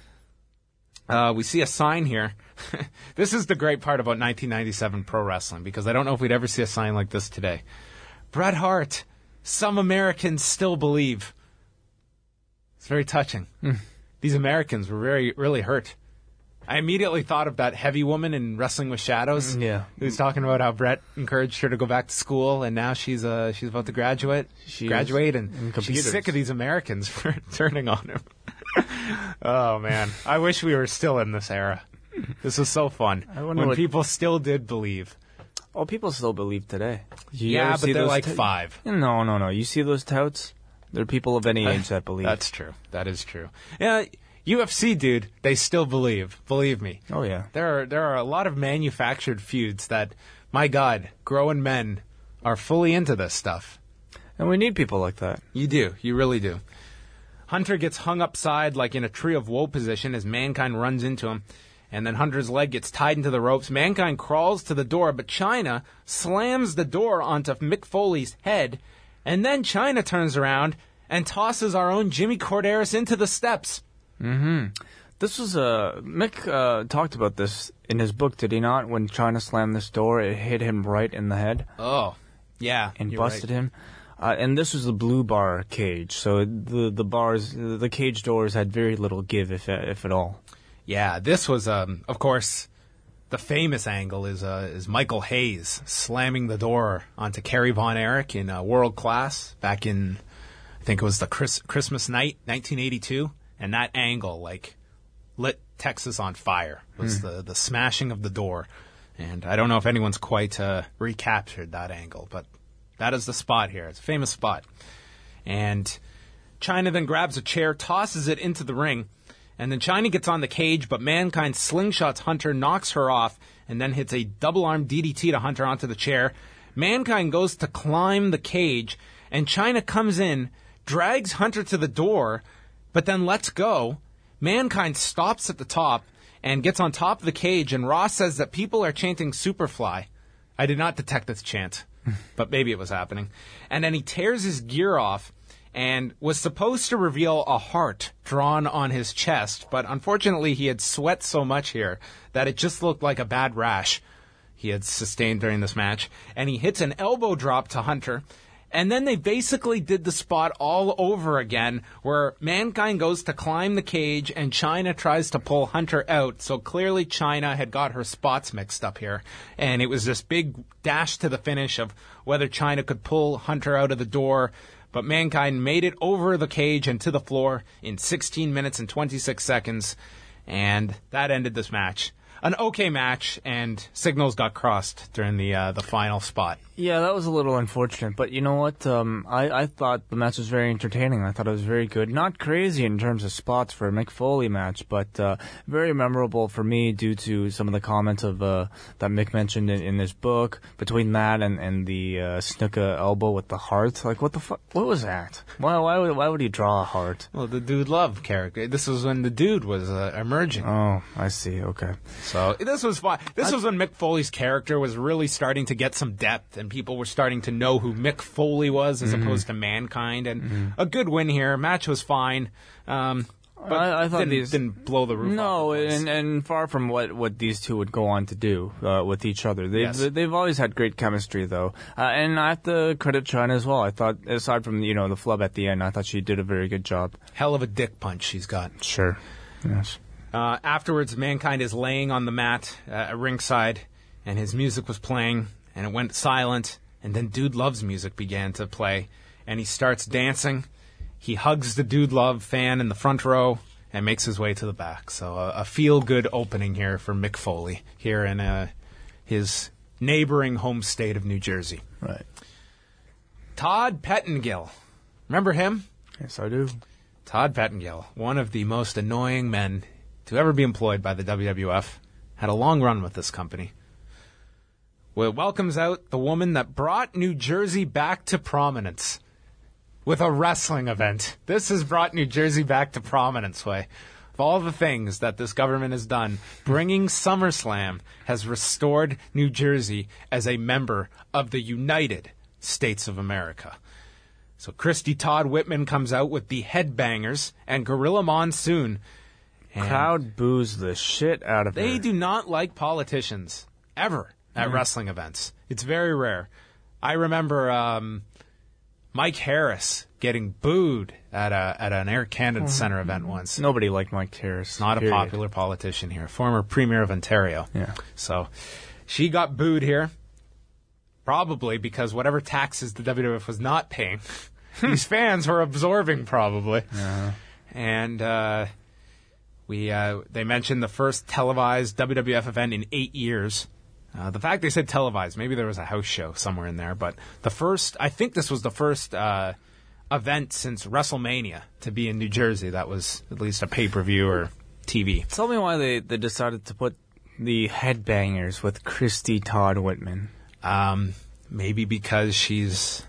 Uh, we see a sign here. This is the great part about nineteen ninety-seven pro wrestling, because I don't know if we'd ever see a sign like this today. Bret Hart, some Americans still believe. It's very touching. These Americans were very, really hurt. I immediately thought of that heavy woman in Wrestling with Shadows. Yeah. Who's talking about how Bret encouraged her to go back to school, and now she's uh she's about to graduate. She graduate, is and in she's computers. sick of these Americans for turning on him. Oh man, I wish we were still in this era. This was so fun I wonder when what- people still did believe. Oh, people still believe today. You Yeah, ever but see they're those like ta- five. No, no, no. You see those touts? They're people of any age that believe. That's true. That is true. Yeah, U F C, dude, they still believe. Believe me. Oh, yeah. There are there are a lot of manufactured feuds that, my God, grown men are fully into this stuff. And we need people like that. You do. You really do. Hunter gets hung upside like in a tree of woe position as Mankind runs into him. And then Hunter's leg gets tied into the ropes. Mankind crawls to the door, but Chyna slams the door onto Mick Foley's head. And then Chyna turns around and tosses our own Jimmy Corderas into the steps. This was uh, Mick uh, talked about this in his book, did he not? When Chyna slammed this door, it hit him right in the head Oh, yeah. and you're busted right. him. Uh, and this was the blue bar cage, so the the bars, the cage doors had very little give, if if at all. Yeah, this was, um, of course, the famous angle is uh, is Michael Hayes slamming the door onto Kerry Von Erich in uh, World Class back in, I think it was the Chris- Christmas night, nineteen eighty-two. And that angle, like, lit Texas on fire, was the, the smashing of the door. And I don't know if anyone's quite uh, recaptured that angle, but that is the spot here. It's a famous spot. And Chyna then grabs a chair, tosses it into the ring, and then Chyna gets on the cage, but Mankind slingshots Hunter, knocks her off, and then hits a double-arm D D T to Hunter onto the chair. Mankind goes to climb the cage, and Chyna comes in, drags Hunter to the door, but then lets go. Mankind stops at the top and gets on top of the cage, and Ross says that people are chanting Superfly. I did not detect this chant, but maybe it was happening. And then he tears his gear off and was supposed to reveal a heart drawn on his chest, but unfortunately he had sweat so much here that it just looked like a bad rash. he had sustained during this match, and he hits an elbow drop to Hunter. And then they basically did the spot all over again, where Mankind goes to climb the cage and Chyna tries to pull Hunter out. So clearly Chyna had got her spots mixed up here. And it was this big dash to the finish of whether Chyna could pull Hunter out of the door. But Mankind made it over the cage and to the floor in sixteen minutes and twenty-six seconds. And that ended this match. An okay match, and signals got crossed during the uh, the final spot. Yeah, that was a little unfortunate, but you know what? Um, I, I thought the match was very entertaining. I thought it was very good. Not crazy in terms of spots for a Mick Foley match, but uh, very memorable for me due to some of the comments of uh, that Mick mentioned in, in his book. Between that and, and the uh, Snuka elbow with the heart, like what the fuck? What was that? Why why would why would he draw a heart? Well, the Dude Love character. This was when the Dude was uh, emerging. Oh, I see. Okay. So this was fun. This was when Mick Foley's character was really starting to get some depth, and people were starting to know who Mick Foley was as mm-hmm. opposed to Mankind. And mm-hmm. a good win here. Match was fine, um, but I, I thought didn't, these didn't blow the roof no, off the place. and and far from what, what these two would go on to do uh, with each other. They've Yes. they've always had great chemistry, though, uh, and I have to credit Chyna as well. I thought, aside from you know the flub at the end, I thought she did a very good job. Hell of a dick punch she's got. Sure. Yes. Uh, afterwards, Mankind is laying on the mat uh, at ringside, and his music was playing, and it went silent, and then Dude Love's music began to play, and he starts dancing. He hugs the Dude Love fan in the front row and makes his way to the back. So uh, a feel-good opening here for Mick Foley here in uh, his neighboring home state of New Jersey. Right. Todd Pettengill. Remember him? Yes, I do. Todd Pettengill, one of the most annoying men to ever be employed by the W W F, had a long run with this company. Well, it welcomes out the woman that brought New Jersey back to prominence with a wrestling event. This has brought New Jersey back to prominence, way. Of all the things that this government has done, bringing SummerSlam has restored New Jersey as a member of the United States of America. So Christy Todd Whitman comes out with the Headbangers and Gorilla Monsoon. And crowd boos the shit out of they her. do not like politicians, ever, at mm. wrestling events. It's very rare. I remember um, Mike Harris getting booed at a at an Air Canada Centre event once. Nobody liked Mike Harris. Not period. a popular politician here. Former Premier of Ontario. Yeah. So she got booed here, probably because whatever taxes the W W F was not paying, these fans were absorbing probably. Uh-huh. And... Uh, We uh, they mentioned the first televised W W F event in eight years. Uh, the fact they said televised, maybe there was a house show somewhere in there, but the first, I think this was the first uh, event since WrestleMania to be in New Jersey that was at least a pay-per-view or T V. Tell me why they, they decided to put the Headbangers with Christy Todd Whitman. Um, maybe because she's,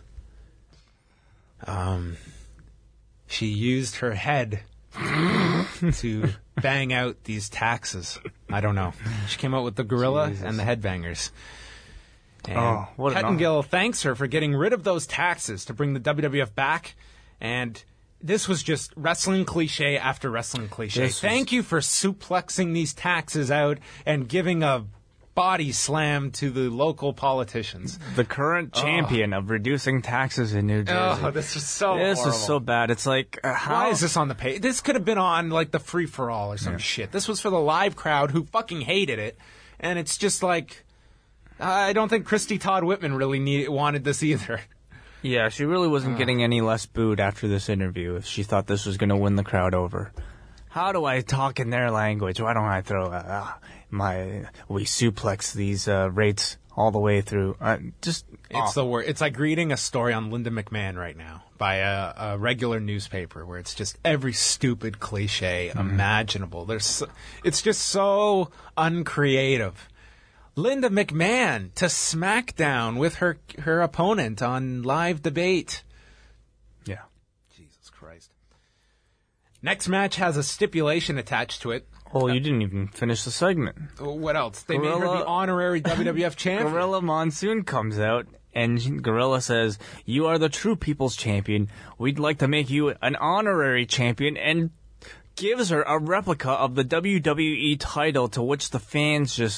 um, she used her head to bang out these taxes. I don't know. She came out with the Gorilla Jesus. and the Headbangers. And oh, what Pettengill thanks her for getting rid of those taxes to bring the W W F back. And this was just wrestling cliche after wrestling cliche. This Thank was... you for suplexing these taxes out and giving a body slam to the local politicians. The current champion oh. of reducing taxes in New Jersey. Oh, this is so This horrible. is so bad. It's like, uh, how? Why is this on the page? This could have been on, like, the free-for-all or some yeah. shit. This was for the live crowd who fucking hated it. And it's just like, I don't think Christy Todd Whitman really need, wanted this either. Yeah, she really wasn't uh. getting any less booed after this interview if she thought this was going to win the crowd over. How do I talk in their language? Why don't I throw uh, my we suplex these uh, rates all the way through? Uh, just it's awful. the word. It's like reading a story on Linda McMahon right now by a, a regular newspaper, where it's just every stupid cliche mm-hmm. imaginable. There's, so, it's just so uncreative. Linda McMahon to SmackDown with her her opponent on live debate. Yeah. Jesus Christ. Next match has a stipulation attached to it. Oh, you didn't even finish the segment. What else? They Gorilla, made her the honorary W W F champion. Gorilla Monsoon comes out, and Gorilla says, "You are the true people's champion. We'd like to make you an honorary champion," and gives her a replica of the W W E title, to which the fans just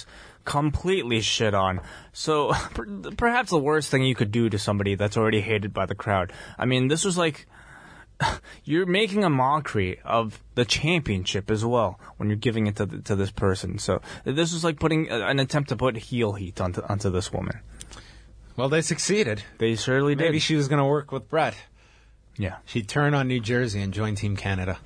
completely shit on. So per- perhaps the worst thing you could do to somebody that's already hated by the crowd. I mean, this was like, you're making a mockery of the championship as well when you're giving it to the, to this person. So this was like putting a, an attempt to put heel heat onto onto this woman. Well, they succeeded. They surely did. Maybe she was going to work with Brett. Yeah. She'd turn on New Jersey and join Team Canada.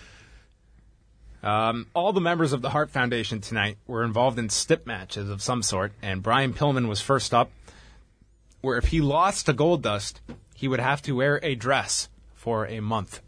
Um, all the members of the Hart Foundation tonight were involved in stip matches of some sort, and Brian Pillman was first up, where if he lost to Goldust, he would have to wear a dress for a month.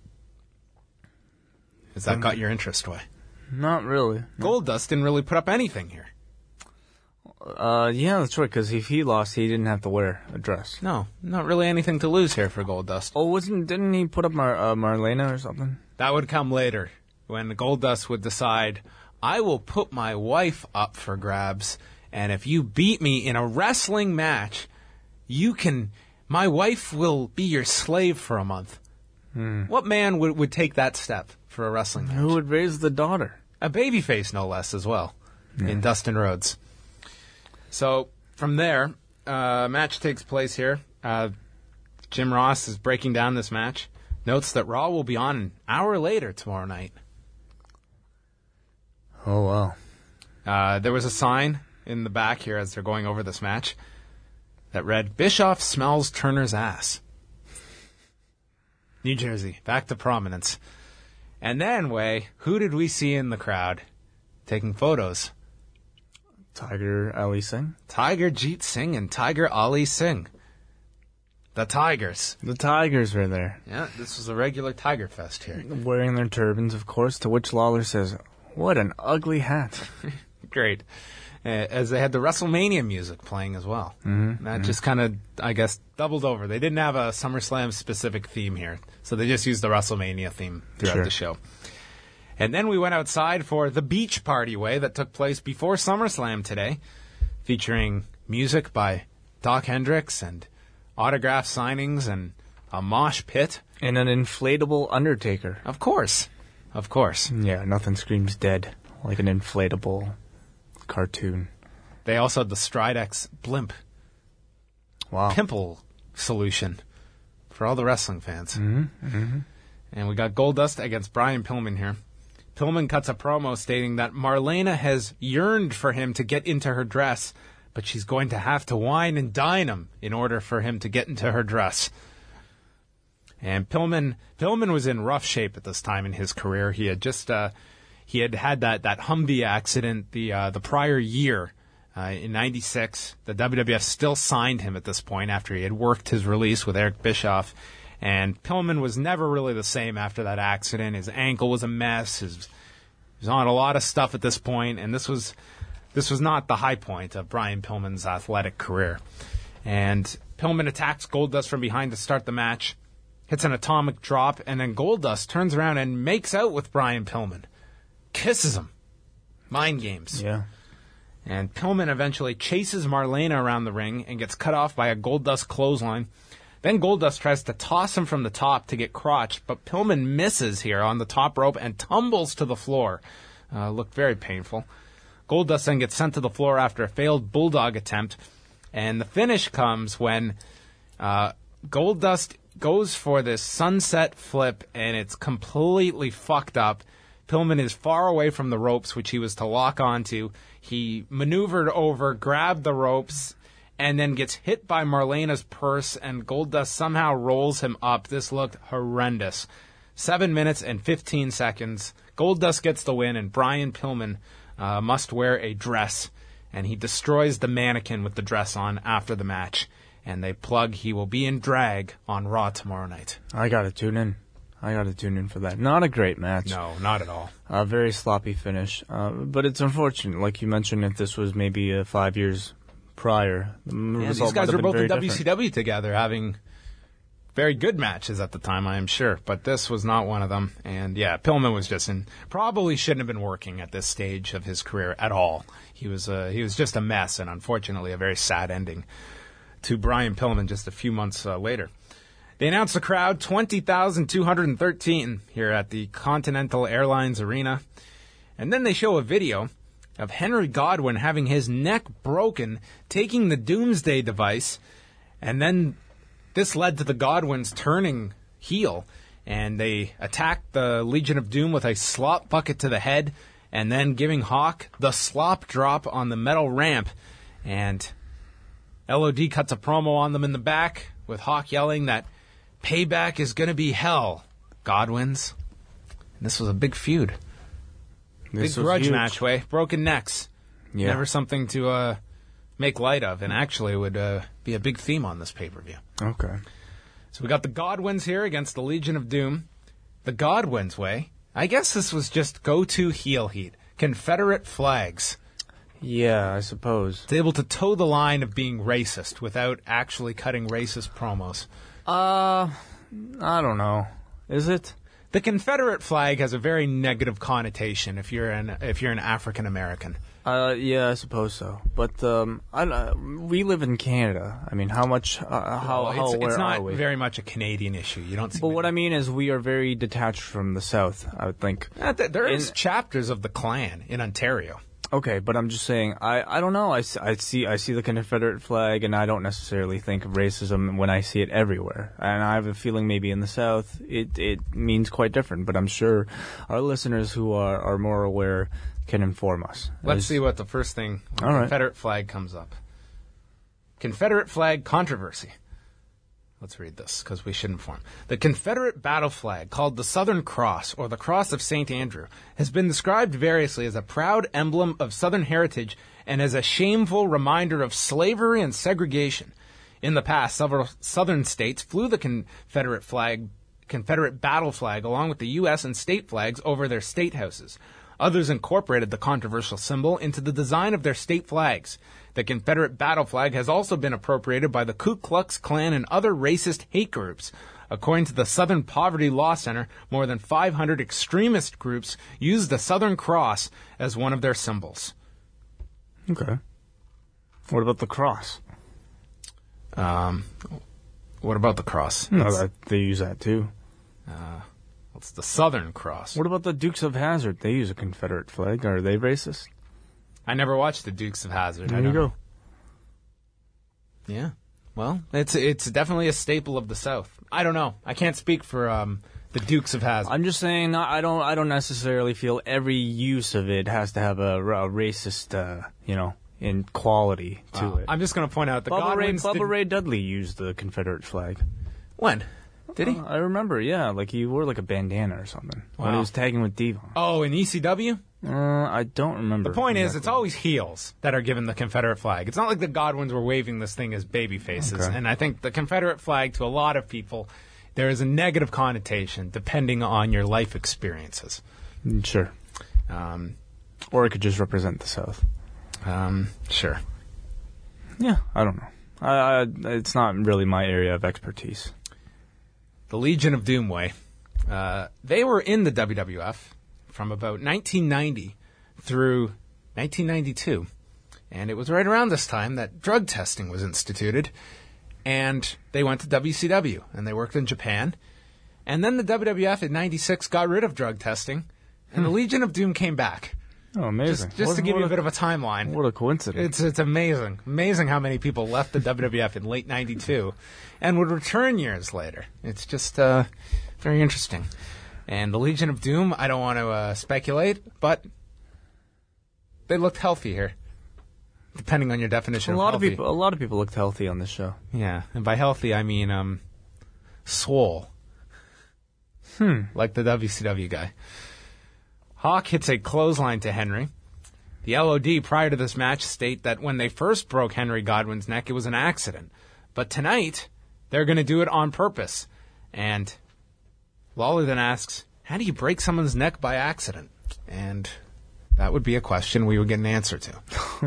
Has that um, got your interest, Way? Not really. Goldust didn't really put up anything here. Uh, yeah, that's right, because if he lost, he didn't have to wear a dress. No, not really anything to lose here for Goldust. Oh, wasn't, didn't he put up Mar- uh, Marlena or something? That would come later, when Goldust would decide, I will put my wife up for grabs, and if you beat me in a wrestling match, you can, my wife will be your slave for a month. Hmm. What man would, would take that step for a wrestling match? Who would raise the daughter? A babyface, no less, as well, yeah. in Dustin Rhodes. So, from there, a uh, match takes place here. Uh, Jim Ross is breaking down this match. Notes that Raw will be on an hour later tomorrow night. Oh, wow. Uh, there was a sign in the back here as they're going over this match that read, Bischoff smells Turner's ass. New Jersey, back to prominence. And then, Way, who did we see in the crowd taking photos? Tiger Ali Singh? Tiger Jeet Singh and Tiger Ali Singh. The Tigers. The Tigers were there. Yeah, this was a regular Tiger Fest here. Wearing their turbans, of course, to which Lawler says, what an ugly hat. Great. Uh, as they had the WrestleMania music playing as well. Mm-hmm, that mm-hmm. just kind of, I guess, doubled over. They didn't have a SummerSlam-specific theme here, so they just used the WrestleMania theme throughout sure. the show. And then we went outside for the beach party, Way, that took place before SummerSlam today, featuring music by Doc Hendricks and autograph signings and a mosh pit. And an inflatable Undertaker. Of course. Of course. Yeah, nothing screams dead like an inflatable cartoon. They also had the Stridex blimp. Wow. Pimple solution for all the wrestling fans. Mm-hmm, mm-hmm. And we got Goldust against Brian Pillman here. Pillman cuts a promo stating that Marlena has yearned for him to get into her dress, but she's going to have to wine and dine him in order for him to get into her dress. And Pillman Pillman was in rough shape at this time in his career. He had just uh, he had had that, that Humvee accident the uh, the prior year uh, in ninety-six. The W W F still signed him at this point after he had worked his release with Eric Bischoff. And Pillman was never really the same after that accident. His ankle was a mess. His, he was on a lot of stuff at this point, and this was this was not the high point of Brian Pillman's athletic career. And Pillman attacks Goldust from behind to start the match, hits an atomic drop, and then Goldust turns around and makes out with Brian Pillman. Kisses him. Mind games. Yeah. And Pillman eventually chases Marlena around the ring and gets cut off by a Goldust clothesline. Then Goldust tries to toss him from the top to get crotched, but Pillman misses here on the top rope and tumbles to the floor. Uh, looked very painful. Goldust then gets sent to the floor after a failed bulldog attempt, and the finish comes when uh, Goldust goes for this sunset flip, and it's completely fucked up. Pillman is far away from the ropes, which he was to lock onto. He maneuvered over, grabbed the ropes, and then gets hit by Marlena's purse, and Goldust somehow rolls him up. This looked horrendous. Seven minutes and fifteen seconds. Goldust gets the win, and Brian Pillman uh, must wear a dress, and he destroys the mannequin with the dress on after the match. And they plug he will be in drag on Raw tomorrow night. I gotta tune in. I gotta tune in for that. Not a great match. No, not at all. A very sloppy finish. Uh, but it's unfortunate. Like you mentioned, if this was maybe uh, five years prior, the yeah, result these guys were both in W C W different. together, having very good matches at the time, I am sure. But this was not one of them. And yeah, Pillman was just in, probably shouldn't have been working at this stage of his career at all. He was uh, he was just a mess, and unfortunately a very sad ending to Brian Pillman just a few months uh, later. They announced the crowd, twenty thousand two hundred thirteen here at the Continental Airlines Arena. And then they show a video of Henry Godwinn having his neck broken, taking the Doomsday device, and then this led to the Godwinns turning heel, and they attacked the Legion of Doom with a slop bucket to the head, and then giving Hawk the slop drop on the metal ramp, and L O D cuts a promo on them in the back, with Hawk yelling that payback is going to be hell, Godwinns. And this was a big feud. This big grudge huge. match, way. Broken necks. Yeah. Never something to uh, make light of, and actually would uh, be a big theme on this pay-per-view. Okay. So we got the Godwinns here against the Legion of Doom. The Godwinns, way. I guess this was just go-to heel heat. Confederate flags. Yeah, I suppose. It's able to toe the line of being racist without actually cutting racist promos. Uh, I don't know. Is it? The Confederate flag has a very negative connotation if you're an if you're an African American. Uh, yeah, I suppose so. But um, I, uh, we live in Canada. I mean, how much? Uh, how Well, how it's, aware it's not are we? very much a Canadian issue. You don't see. But many- what I mean is, we are very detached from the South. I would think. Uh, th- there is in- chapters of the Klan in Ontario. Okay, but I'm just saying, I, I don't know. I, s- I see I see the Confederate flag, and I don't necessarily think of racism when I see it everywhere. And I have a feeling maybe in the South it, it means quite different. But I'm sure our listeners who are, are more aware can inform us. Let's As- see what the first thing All right. Confederate flag comes up. Confederate flag controversy. Let's read this because we should inform. The Confederate battle flag, called the Southern Cross or the Cross of Saint Andrew, has been described variously as a proud emblem of Southern heritage and as a shameful reminder of slavery and segregation. In the past, several Southern states flew the Confederate flag, Confederate battle flag, along with the U S and state flags over their state houses. Others incorporated the controversial symbol into the design of their state flags. The Confederate battle flag has also been appropriated by the Ku Klux Klan and other racist hate groups. According to the Southern Poverty Law Center, more than five hundred extremist groups use the Southern Cross as one of their symbols. Okay. What about the cross? Um, what about the cross? No, that, they use that too. It's the Southern Cross. What about the Dukes of Hazzard? They use a Confederate flag. Are they racist? I never watched the Dukes of Hazzard. There I you don't- go. Yeah. Well, it's it's definitely a staple of the South. I don't know. I can't speak for um, the Dukes of Hazzard. I'm just saying, not, I don't. I don't necessarily feel every use of it has to have a, a racist, uh, you know, in quality to Wow. it. I'm just going to point out the Bubba Ray, Godwinns Bubba did- Ray Dudley used the Confederate flag. When? Did he? Uh, I remember, yeah, like he wore like a bandana or something when he Wow. was tagging with Devon. Oh, in E C W? Uh, I don't remember. The point is, it's exactly. always heels that are given the Confederate flag. It's not like the Godwinns were waving this thing as baby faces. Okay. And I think the Confederate flag, to a lot of people, there is a negative connotation depending on your life experiences. Mm, sure. Um, Or it could just represent the South. um, sure. Yeah, I don't know. I, I, it's not really my area of expertise. The Legion of Doomway. Uh, they were in the W W F from about nineteen ninety through nineteen ninety-two. And it was right around this time that drug testing was instituted. And they went to W C W, and they worked in Japan. And then the W W F in ninety-six got rid of drug testing, and the Legion of Doom came back. Oh, amazing. Just, just What- to give what you a a bit of a timeline. What a coincidence. It's it's amazing. Amazing how many people left the W W F in late ninety-two and would return years later. It's just uh, very interesting. And the Legion of Doom, I don't want to uh, speculate, but they looked healthy here, depending on your definition a of lot healthy. of people. A lot of people looked healthy on this show. Yeah, and by healthy, I mean um, swole. Hmm. Like the W C W guy. Hawk hits a clothesline to Henry. The L O D prior to this match state that when they first broke Henry Godwinn's neck, it was an accident. But tonight, they're going to do it on purpose. And Lawler then asks, how do you break someone's neck by accident? And that would be a question we would get an answer to.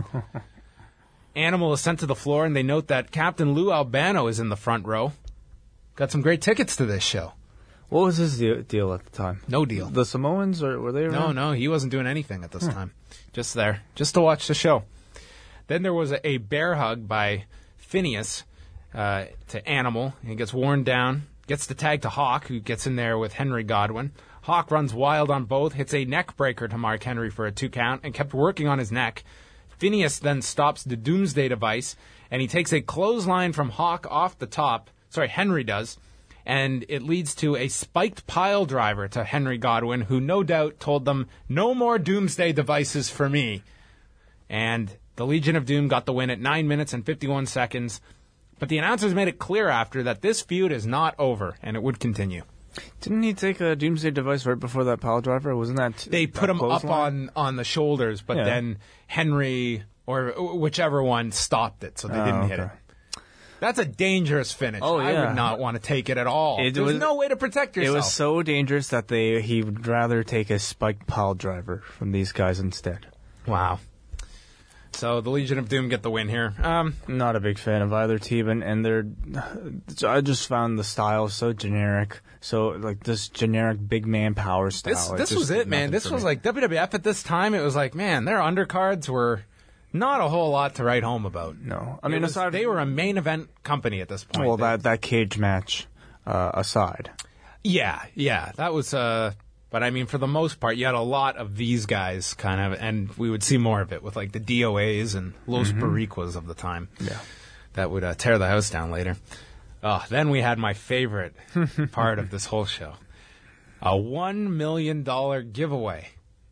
Animal is sent to the floor, and they note that Captain Lou Albano is in the front row. Got some great tickets to this show. What was his deal, deal at the time? No deal. The Samoans, or were they around? No, no, he wasn't doing anything at this time. Just there, just to watch the show. Then there was a, a bear hug by Phineas uh, to Animal. He gets worn down, gets the tag to Hawk, who gets in there with Henry Godwinn. Hawk runs wild on both, hits a neck breaker to Mark Henry for a two count, and kept working on his neck. Phineas then stops the Doomsday Device, and he takes a clothesline from Hawk off the top. Sorry, Henry does. And it leads to a spiked pile driver to Henry Godwin, who no doubt told them, no more Doomsday Devices for me. And the Legion of Doom got the win at nine minutes and fifty-one seconds. But the announcers made it clear after that this feud is not over, and it would continue. Didn't he take a Doomsday Device right before that pile driver? Wasn't that They that put him up line? on, on the shoulders, but yeah. then Henry, or whichever one, stopped it, so they Oh, didn't okay. hit it. That's a dangerous finish. Oh, I yeah. would not want to take it at all. It There's was- no way to protect yourself. It was so dangerous that they he would rather take a spiked pile driver from these guys instead. Wow. So the Legion of Doom get the win here. Um, Not a big fan of either team, and, and they're. I just found the style so generic, so like this generic big man power style. this It this just was did it, man. nothing This for was me. like W W F at this time. It was like, man, their undercards were not a whole lot to write home about. No, I It mean was- aside they were a main event company at this point. well They- that that cage match uh, aside. Yeah, yeah, that was. Uh, but I mean, for the most part, you had a lot of these guys, kind of, and we would see more of it with like the D O As and Los Boricuas of the time. Yeah. That would uh, tear the house down later. Oh, then we had my favorite part of this whole show: a one million dollar giveaway.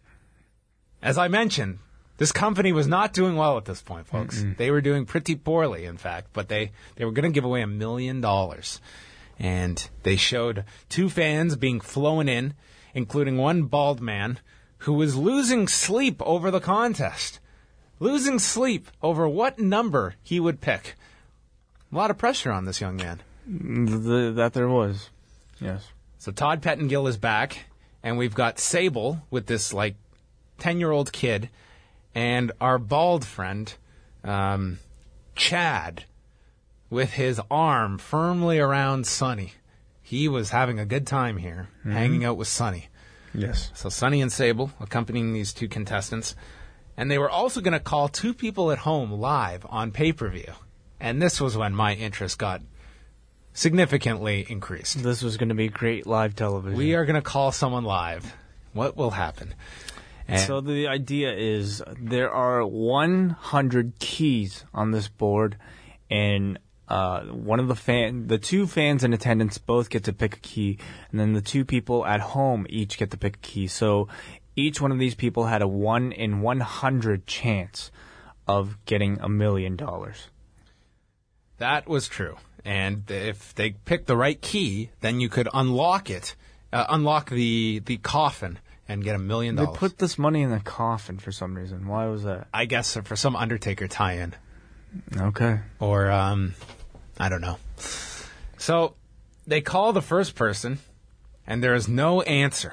As I mentioned, this company was not doing well at this point, folks. Mm-mm. They were doing pretty poorly, in fact, but they, they were going to give away a million dollars. And they showed two fans being flown in, including one bald man who was losing sleep over the contest. Losing sleep over what number he would pick. A lot of pressure on this young man. The, that there was, yes. So Todd Pettengill is back, and we've got Sable with this, like, ten-year-old kid, and our bald friend, um, Chad, with his arm firmly around Sonny. He was having a good time here, mm-hmm. hanging out with Sonny. Yes. So Sonny and Sable accompanying these two contestants. And they were also going to call two people at home live on pay-per-view. And this was when my interest got significantly increased. This was going to be great live television. We are going to call someone live. What will happen? And so the idea is there are one hundred keys on this board, and uh, one of the fan, the two fans in attendance both get to pick a key, and then the two people at home each get to pick a key. So each one of these people had a one in one hundred chance of getting a million dollars. That was true. And if they picked the right key, then you could unlock it, uh, unlock the, the coffin and get a million dollars. They put this money in the coffin for some reason. Why was that? I guess for some Undertaker tie-in. Okay. Or, um, I don't know. So they call the first person, and there is no answer.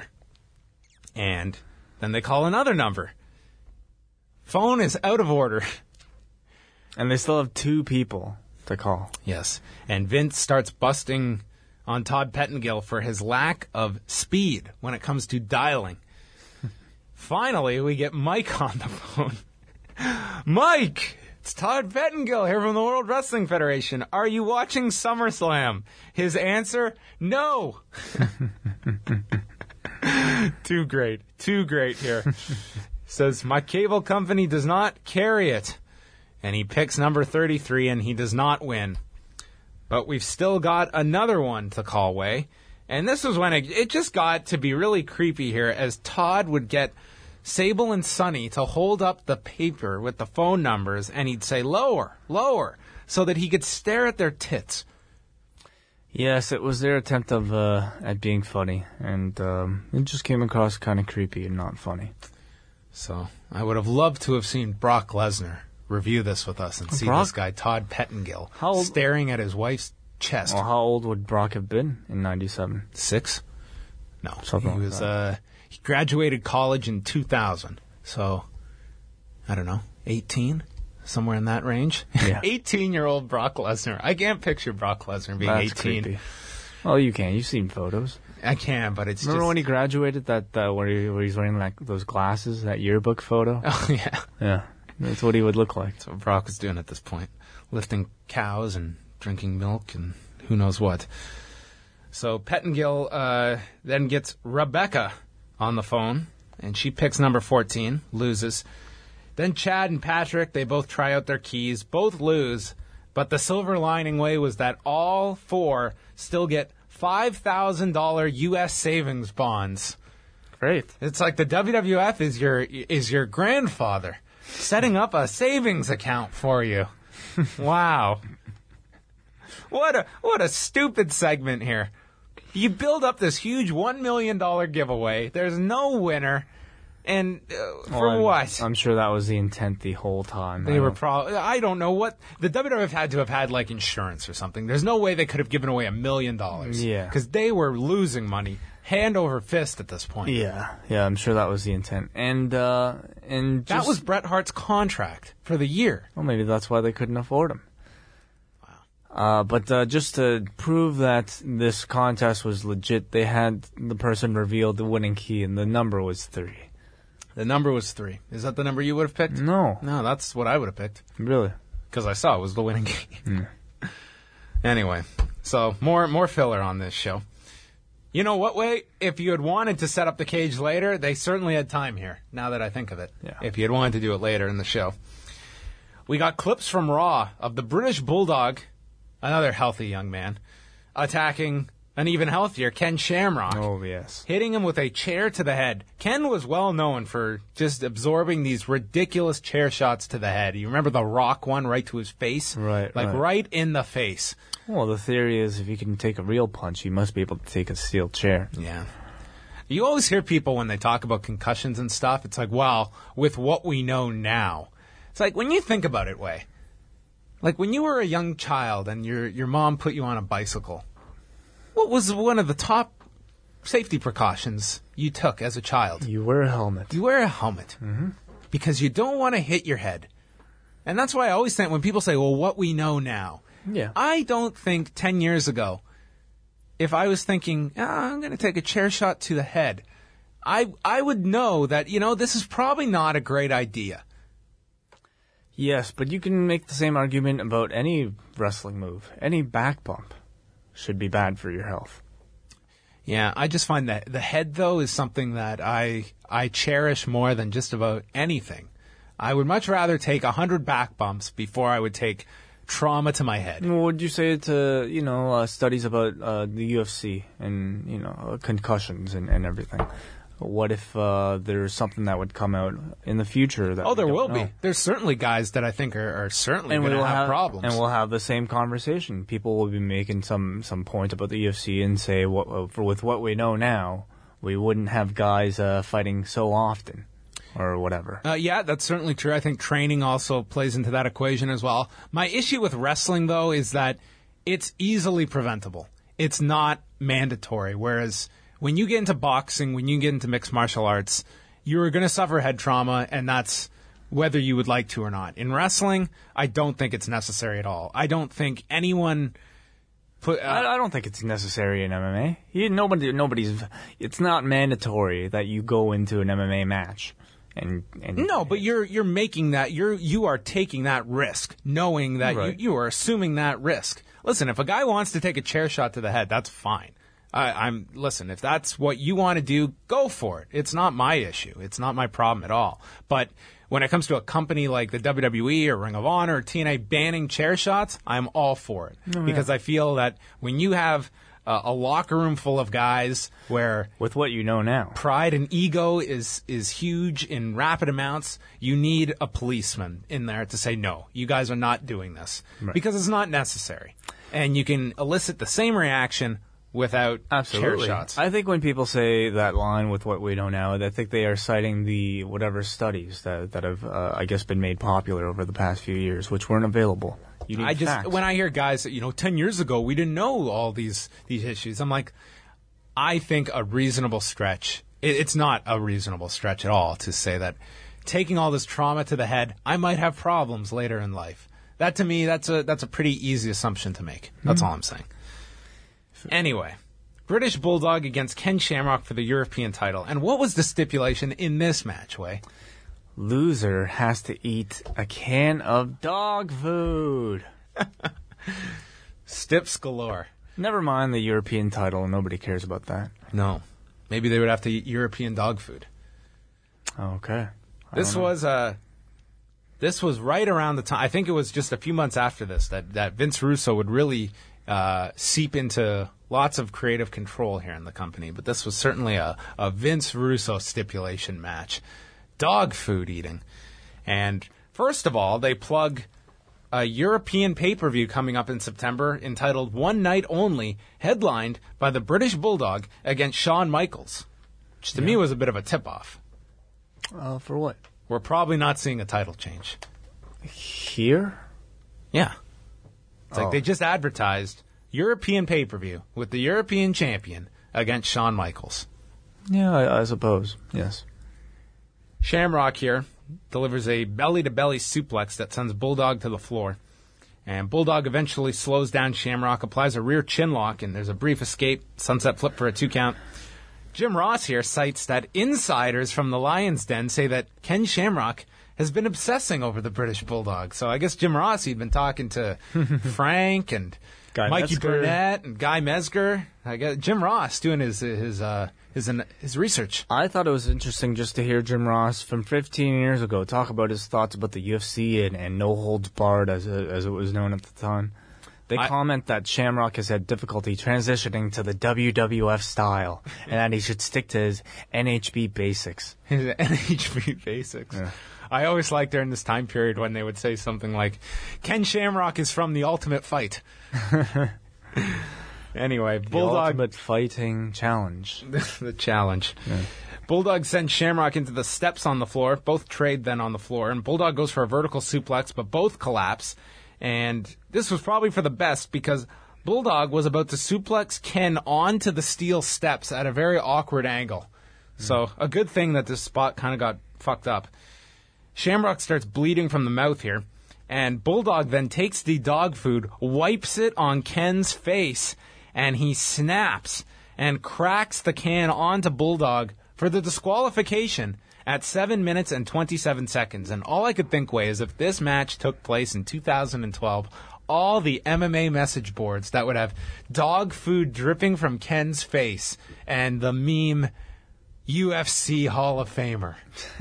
And then they call another number. Phone is out of order. And they still have two people to call. Yes. And Vince starts busting on Todd Pettengill for his lack of speed when it comes to dialing. Finally, we get Mike on the phone. Mike! It's Todd Pettengill here from the World Wrestling Federation. Are you watching SummerSlam? His answer, no. Too great. Too great here. Says, my cable company does not carry it. And he picks number thirty-three, and he does not win. But we've still got another one to call away. And this was when it, it just got to be really creepy here, as Todd would get Sable and Sonny to hold up the paper with the phone numbers, and he'd say, lower, lower, so that he could stare at their tits. Yes, it was their attempt of uh, at being funny, and um, it just came across kind of creepy and not funny. So I would have loved to have seen Brock Lesnar review this with us and see Brock? this guy, Todd Pettengill, How old- staring at his wife's chest. Well, how old would Brock have been in ninety-seven? Six? No, Something he like was. that. Uh, he graduated college in two thousand, so I don't know, eighteen, somewhere in that range. Yeah. eighteen-year-old Brock Lesnar. I can't picture Brock Lesnar being That's eighteen. creepy. Well, you can. You've seen photos. I can, but it's Remember just. when he graduated? That uh, where, he, where he's wearing like those glasses, that yearbook photo. Oh yeah, Yeah, that's what he would look like. that's what Brock was doing at this point, lifting cows and drinking milk and who knows what. So Pettengill uh, then gets Rebecca on the phone, and she picks number fourteen, loses. Then Chad and Patrick, they both try out their keys, both lose, but the silver lining way was that all four still get five thousand dollars U S savings bonds. Great. It's like the W W F is your is your grandfather setting up a savings account for you. Wow. What a what a stupid segment here. You build up this huge one million dollars giveaway. There's no winner. And uh, for well, I'm, what? I'm sure that was the intent the whole time. They were probably, I don't know what, the W W F had to have had like insurance or something. There's no way they could have given away a million dollars. Yeah. Because they were losing money hand over fist at this point. Yeah, yeah, I'm sure that was the intent. And, uh, and just, that was Bret Hart's contract for the year. Well, maybe that's why they couldn't afford him. Wow. Uh, but uh, just to prove that this contest was legit, they had the person reveal the winning key, and the number was three. The number was three. Is that the number you would have picked? No. No, that's what I would have picked. Really? Because I saw it was the winning key. Mm. Anyway, so more more filler on this show. You know what, Way? If you had wanted to set up the cage later, they certainly had time here, now that I think of it. Yeah. If you had wanted to do it later in the show. We got clips from Raw of the British Bulldog, another healthy young man, attacking an even healthier Ken Shamrock. Oh, yes. Hitting him with a chair to the head. Ken was well known for just absorbing these ridiculous chair shots to the head. You remember the Rock one right to his face? Right, Like right. right in the face. Well, the theory is if you can take a real punch, you must be able to take a steel chair. Yeah. You always hear people when they talk about concussions and stuff, it's like, well, with what we know now. It's like, when you think about it, Way, like when you were a young child and your your mom put you on a bicycle, what was one of the top safety precautions you took as a child? You wear a helmet. You wear a helmet. Mm-hmm. Because you don't want to hit your head. And that's why I always think when people say, well, what we know now. Yeah. I don't think ten years ago, if I was thinking, oh, I'm going to take a chair shot to the head, I I would know that, you know, this is probably not a great idea. Yes, but you can make the same argument about any wrestling move. Any back bump should be bad for your health. Yeah, I just find that the head, though, is something that I I cherish more than just about anything. I would much rather take a hundred back bumps before I would take trauma to my head. What would you say to, you know, uh, studies about uh, the U F C and, you know, uh, concussions and, and everything? What if uh, there's something that would come out in the future? That Oh, there we don't will know? be. There's certainly guys that I think are, are certainly going we to will have, problems. And we'll have the same conversation. People will be making some, some point about the U F C and say, what, uh, for, with what we know now, we wouldn't have guys uh, fighting so often. Or whatever. Uh, yeah, that's certainly true. I think training also plays into that equation as well. My issue with wrestling, though, is that it's easily preventable. It's not mandatory. Whereas when you get into boxing, when you get into mixed martial arts, you're going to suffer head trauma, and that's whether you would like to or not. In wrestling, I don't think it's necessary at all. I don't think anyone... Put, uh, I, I don't think it's necessary in M M A. You, nobody, nobody's... It's not mandatory that you go into an M M A match. And, and no, but you're you're making that you're you are taking that risk, knowing that Right. you, you are assuming that risk. Listen, if a guy wants to take a chair shot to the head, that's fine. I, I'm listen. If that's what you want to do, go for it. It's not my issue. It's not my problem at all. But when it comes to a company like the W W E or Ring of Honor or T N A banning chair shots, I'm all for it Oh, because I feel that when you have uh, a locker room full of guys where with what you know now, pride and ego is is huge in rapid amounts, you need a policeman in there to say, no, you guys are not doing this. Right. Because it's not necessary. And you can elicit the same reaction without absolutely. chair shots. I think when people say that line with what we know now, I think they are citing the whatever studies that that have, uh, I guess, been made popular over the past few years, which weren't available. You need I just facts. when I hear guys that, you know, ten years ago we didn't know all these these issues, I'm like, I think a reasonable stretch. It, it's not a reasonable stretch at all to say that taking all this trauma to the head, I might have problems later in life. That to me, that's a that's a pretty easy assumption to make. That's Mm-hmm. all I'm saying. Anyway, British Bulldog against Ken Shamrock for the European title. And what was the stipulation in this match, Way? Loser has to eat a can of dog food. Stips galore. Never mind the European title. Nobody cares about that. No. Maybe they would have to eat European dog food. Okay. I This was uh, this was right around the time. I think it was just a few months after this that, that Vince Russo would really uh, seep into lots of creative control here in the company. But this was certainly a, a Vince Russo stipulation match. Dog food eating. And first of all, they plug a European pay-per-view coming up in September entitled One Night Only, headlined by the British Bulldog against Shawn Michaels, which to yeah. me was a bit of a tip-off. Uh, for what? We're probably not seeing a title change. Here? Yeah. It's oh. like they just advertised European pay-per-view with the European champion against Shawn Michaels. Yeah, I, I suppose. Yes. Shamrock here delivers a belly-to-belly suplex that sends Bulldog to the floor. And Bulldog eventually slows down Shamrock, applies a rear chin lock, and there's a brief escape, sunset flip for a two count. Jim Ross here cites that insiders from the Lion's Den say that Ken Shamrock has been obsessing over the British Bulldog. So I guess Jim Ross, he'd been talking to Frank and Guy Mikey Metzger. Burnett and Guy Mesger. I guess Jim Ross doing his his uh, his his research. I thought it was interesting just to hear Jim Ross from fifteen years ago talk about his thoughts about the U F C and, and No Holds Barred, as as it was known at the time. They I, comment that Shamrock has had difficulty transitioning to the W W F style, and that he should stick to his N H B basics. His N H B basics. Yeah. I always liked during this time period when they would say something like, Ken Shamrock is from The Ultimate Fight. Anyway, the Bulldog... Ultimate Fighting Challenge. The challenge. Yeah. Bulldog sends Shamrock into the steps on the floor. Both trade then on the floor. And Bulldog goes for a vertical suplex, but both collapse. And this was probably for the best because Bulldog was about to suplex Ken onto the steel steps at a very awkward angle. Mm. So a good thing that this spot kind of got fucked up. Shamrock starts bleeding from the mouth here. And Bulldog then takes the dog food, wipes it on Ken's face, and he snaps and cracks the can onto Bulldog for the disqualification at seven minutes and twenty-seven seconds. And all I could think, Way, is if this match took place in two thousand twelve, all the M M A message boards that would have dog food dripping from Ken's face and the meme U F C Hall of Famer.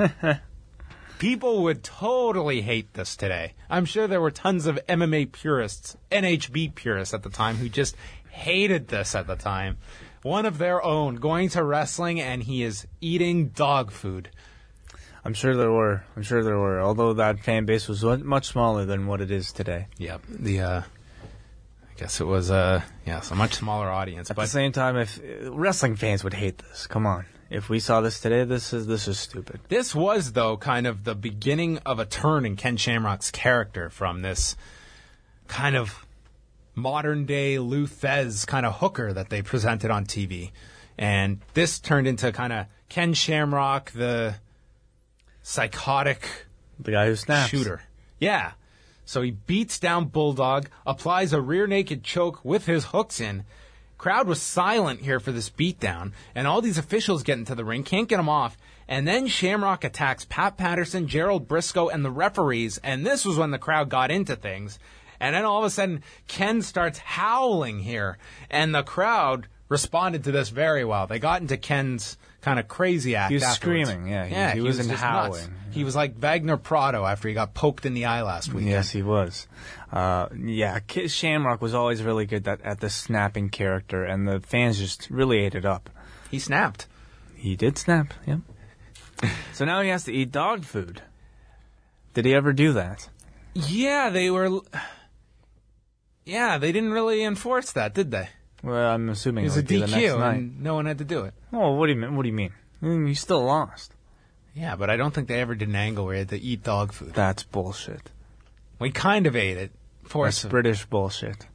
People would totally hate this today. I'm sure there were tons of M M A purists, N H B purists at the time, who just hated this at the time. One of their own going to wrestling, and he is eating dog food. I'm sure there were. I'm sure there were. Although that fan base was much smaller than what it is today. Yep. The uh, I guess it was uh, yes, a much smaller audience. At but the same time, if uh, wrestling fans would hate this, come on. If we saw this today, this is this is stupid. This was, though, kind of the beginning of a turn in Ken Shamrock's character from this kind of modern-day Lou Thez kind of hooker that they presented on T V. And this turned into kind of Ken Shamrock, the psychotic the guy who snaps. shooter. Yeah. So he beats down Bulldog, applies a rear naked choke with his hooks in. Crowd was silent here for this beatdown, and all these officials get into the ring, can't get him off, and then Shamrock attacks Pat Patterson, Gerald Briscoe, and the referees, and this was when the crowd got into things. And then all of a sudden, Ken starts howling here, and the crowd responded to this very well. They got into Ken's kind of crazy act. He was afterwards. screaming, yeah. He, yeah, he, he wasn't was howling. Nuts. He was like Wagner Prado after he got poked in the eye last weekend. Yes, he was. Uh, yeah, Shamrock was always really good at, at the snapping character, and the fans just really ate it up. He snapped. He did snap, yep. So now he has to eat dog food. Did he ever do that? Yeah, they were... Yeah, they didn't really enforce that, did they? Well, I'm assuming it was it a would be D Q, the next night. and no one had to do it. Oh, what do you mean? What do you mean? Mm, he still lost. Yeah, but I don't think they ever did an angle where he had to eat dog food. That's bullshit. We kind of ate it. That's British bullshit.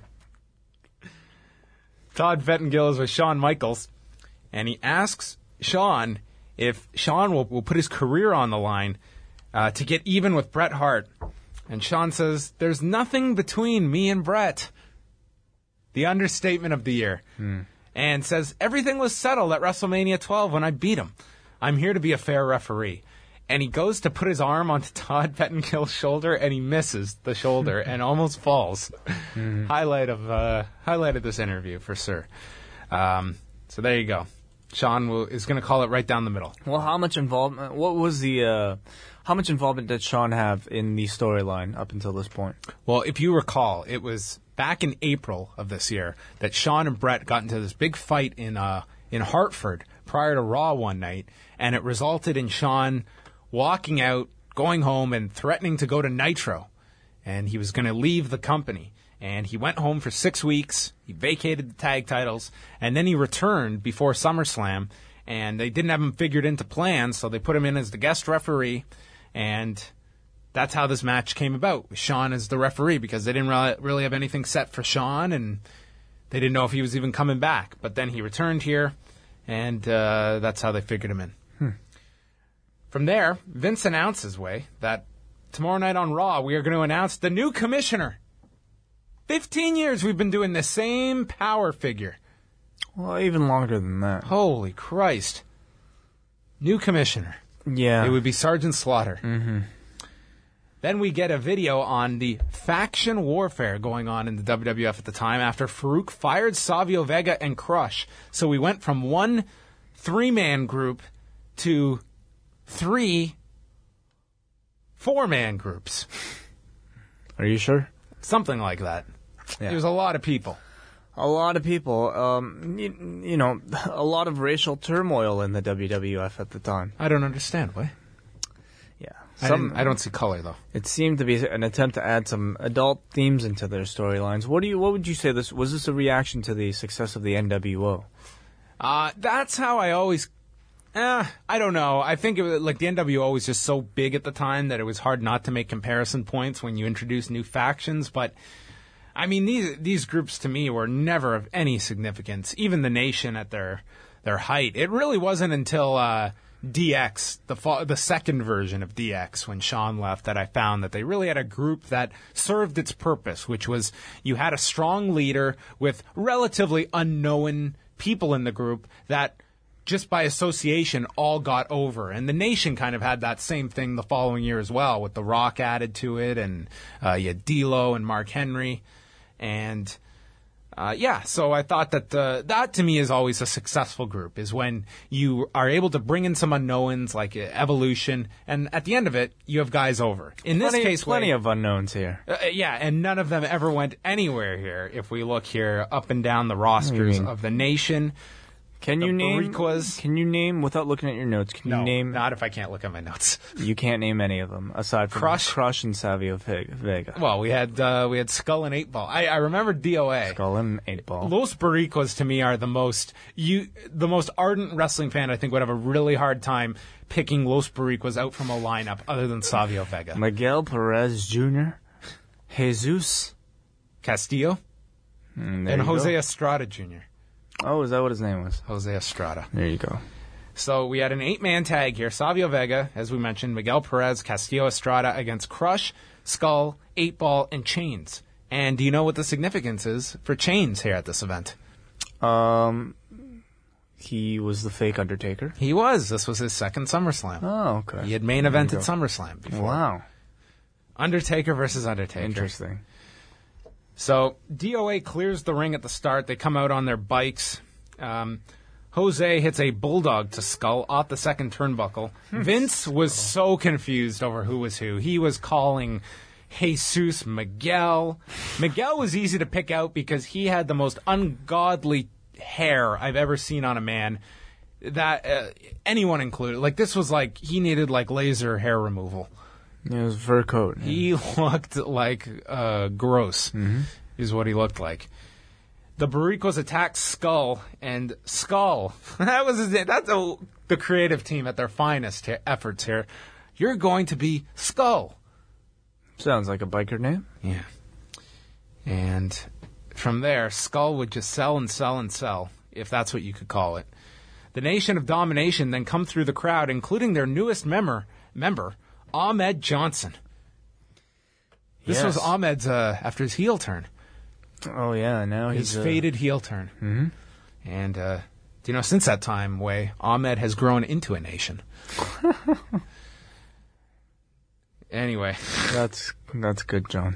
Todd Vettengill is with Shawn Michaels, and he asks Shawn if Shawn will, will put his career on the line uh, to get even with Bret Hart. And Shawn says, "There's nothing between me and Bret." The understatement of the year. Hmm. And says, "Everything was settled at WrestleMania twelve when I beat him. I'm here to be a fair referee." and he goes to put his arm onto Todd Pettingill's shoulder, and he misses the shoulder and almost falls. Mm-hmm. Highlight of uh, highlight of this interview for sure. Um, so there you go. Sean will, is going to call it right down the middle. Well, how much involvement? What was the? Uh, how much involvement did Sean have in the storyline up until this point? Well, if you recall, it was back in April of this year that Sean and Brett got into this big fight in uh, in Hartford prior to Raw one night, and it resulted in Sean walking out, going home, and threatening to go to Nitro, and he was going to leave the company. And he went home for six weeks. He vacated the tag titles, and then he returned before SummerSlam. And they didn't have him figured into plans, so they put him in as the guest referee. And that's how this match came about, with Sean as the referee, because they didn't really have anything set for Sean, and they didn't know if he was even coming back. But then he returned here, and uh, that's how they figured him in. Hmm. From there, Vince announces, Way, that tomorrow night on Raw, we are going to announce the new commissioner. Fifteen years we've been doing the same power figure. Well, even longer than that. Holy Christ. New commissioner. Yeah. It would be Sergeant Slaughter. Mm-hmm. Then we get a video on the faction warfare going on in the W W F at the time after Farouk fired Savio Vega and Crush. So we went from one three-man group to three four-man groups. Are you sure? Something like that. Yeah. There was a lot of people. A lot of people. Um, you, you know, a lot of racial turmoil in the W W F at the time. I don't understand. What? Yeah. Some, I, I don't see color, though. It seemed to be an attempt to add some adult themes into their storylines. What do you? What would you say this was? This a reaction to the success of the N W O? Uh, that's how I always... Eh, I don't know. I think it was, like the N W O was just so big at the time that it was hard not to make comparison points when you introduce new factions. But I mean, these these groups to me were never of any significance. Even the Nation at their their height. It really wasn't until uh, D X, the fa- the second version of D X, when Sean left, that I found that they really had a group that served its purpose, which was you had a strong leader with relatively unknown people in the group that just by association all got over. And the Nation kind of had that same thing the following year as well, with The Rock added to it, and uh, you had D'Lo and Mark Henry. And uh, yeah, so I thought that uh, that to me is always a successful group, is when you are able to bring in some unknowns like uh, Evolution, and at the end of it, you have guys over. In plenty, this case, plenty way, of unknowns here. Uh, yeah, and none of them ever went anywhere here. If we look here up and down the rosters of the Nation, Can you name? Bariquas. Can you name without looking at your notes? Can no, you name? Not if I can't look at my notes. You can't name any of them aside from Crush, Crush and Savio Vega. Well, we had uh, we had Skull and Eight Ball. I, I remember D O A. Skull and Eight Ball. Los Bariquas to me are the most you the most ardent wrestling fan I think would have a really hard time picking Los Bariquas out from a lineup other than Savio Vega. Miguel Perez Junior, Jesus Castillo, mm, and Jose go. Estrada Junior Oh, is that what his name was? Jose Estrada. There you go. So we had an eight-man tag here. Savio Vega, as we mentioned, Miguel Perez, Castillo Estrada against Crush, Skull, Eight Ball, and Chains. And do you know what the significance is for Chains here at this event? Um, he was the fake Undertaker. He was. This was his second SummerSlam. Oh, okay. He had main evented SummerSlam before. Wow. Undertaker versus Undertaker. Interesting. So D O A clears the ring at the start. They come out on their bikes. Um, Jose hits a bulldog to Skull off the second turnbuckle. Vince was so confused over who was who. He was calling Jesus Miguel. Miguel was easy to pick out because he had the most ungodly hair I've ever seen on a man. That uh, anyone included. Like, this was like he needed like laser hair removal. It was fur coat. Yeah. He looked like uh, gross, mm-hmm. is what he looked like. The Bariquas attacked Skull, and Skull, that was his, that's a, the creative team at their finest he- efforts here. You're going to be Skull. Sounds like a biker name. Yeah. And from there, Skull would just sell and sell and sell, if that's what you could call it. The Nation of Domination then come through the crowd, including their newest member, member Ahmed Johnson. This yes. was Ahmed's uh, after his heel turn. Oh yeah, now his he's uh... faded heel turn. Mm-hmm. And uh, you know, since that time, way Ahmed has grown into a nation. Anyway. That's that's good, John.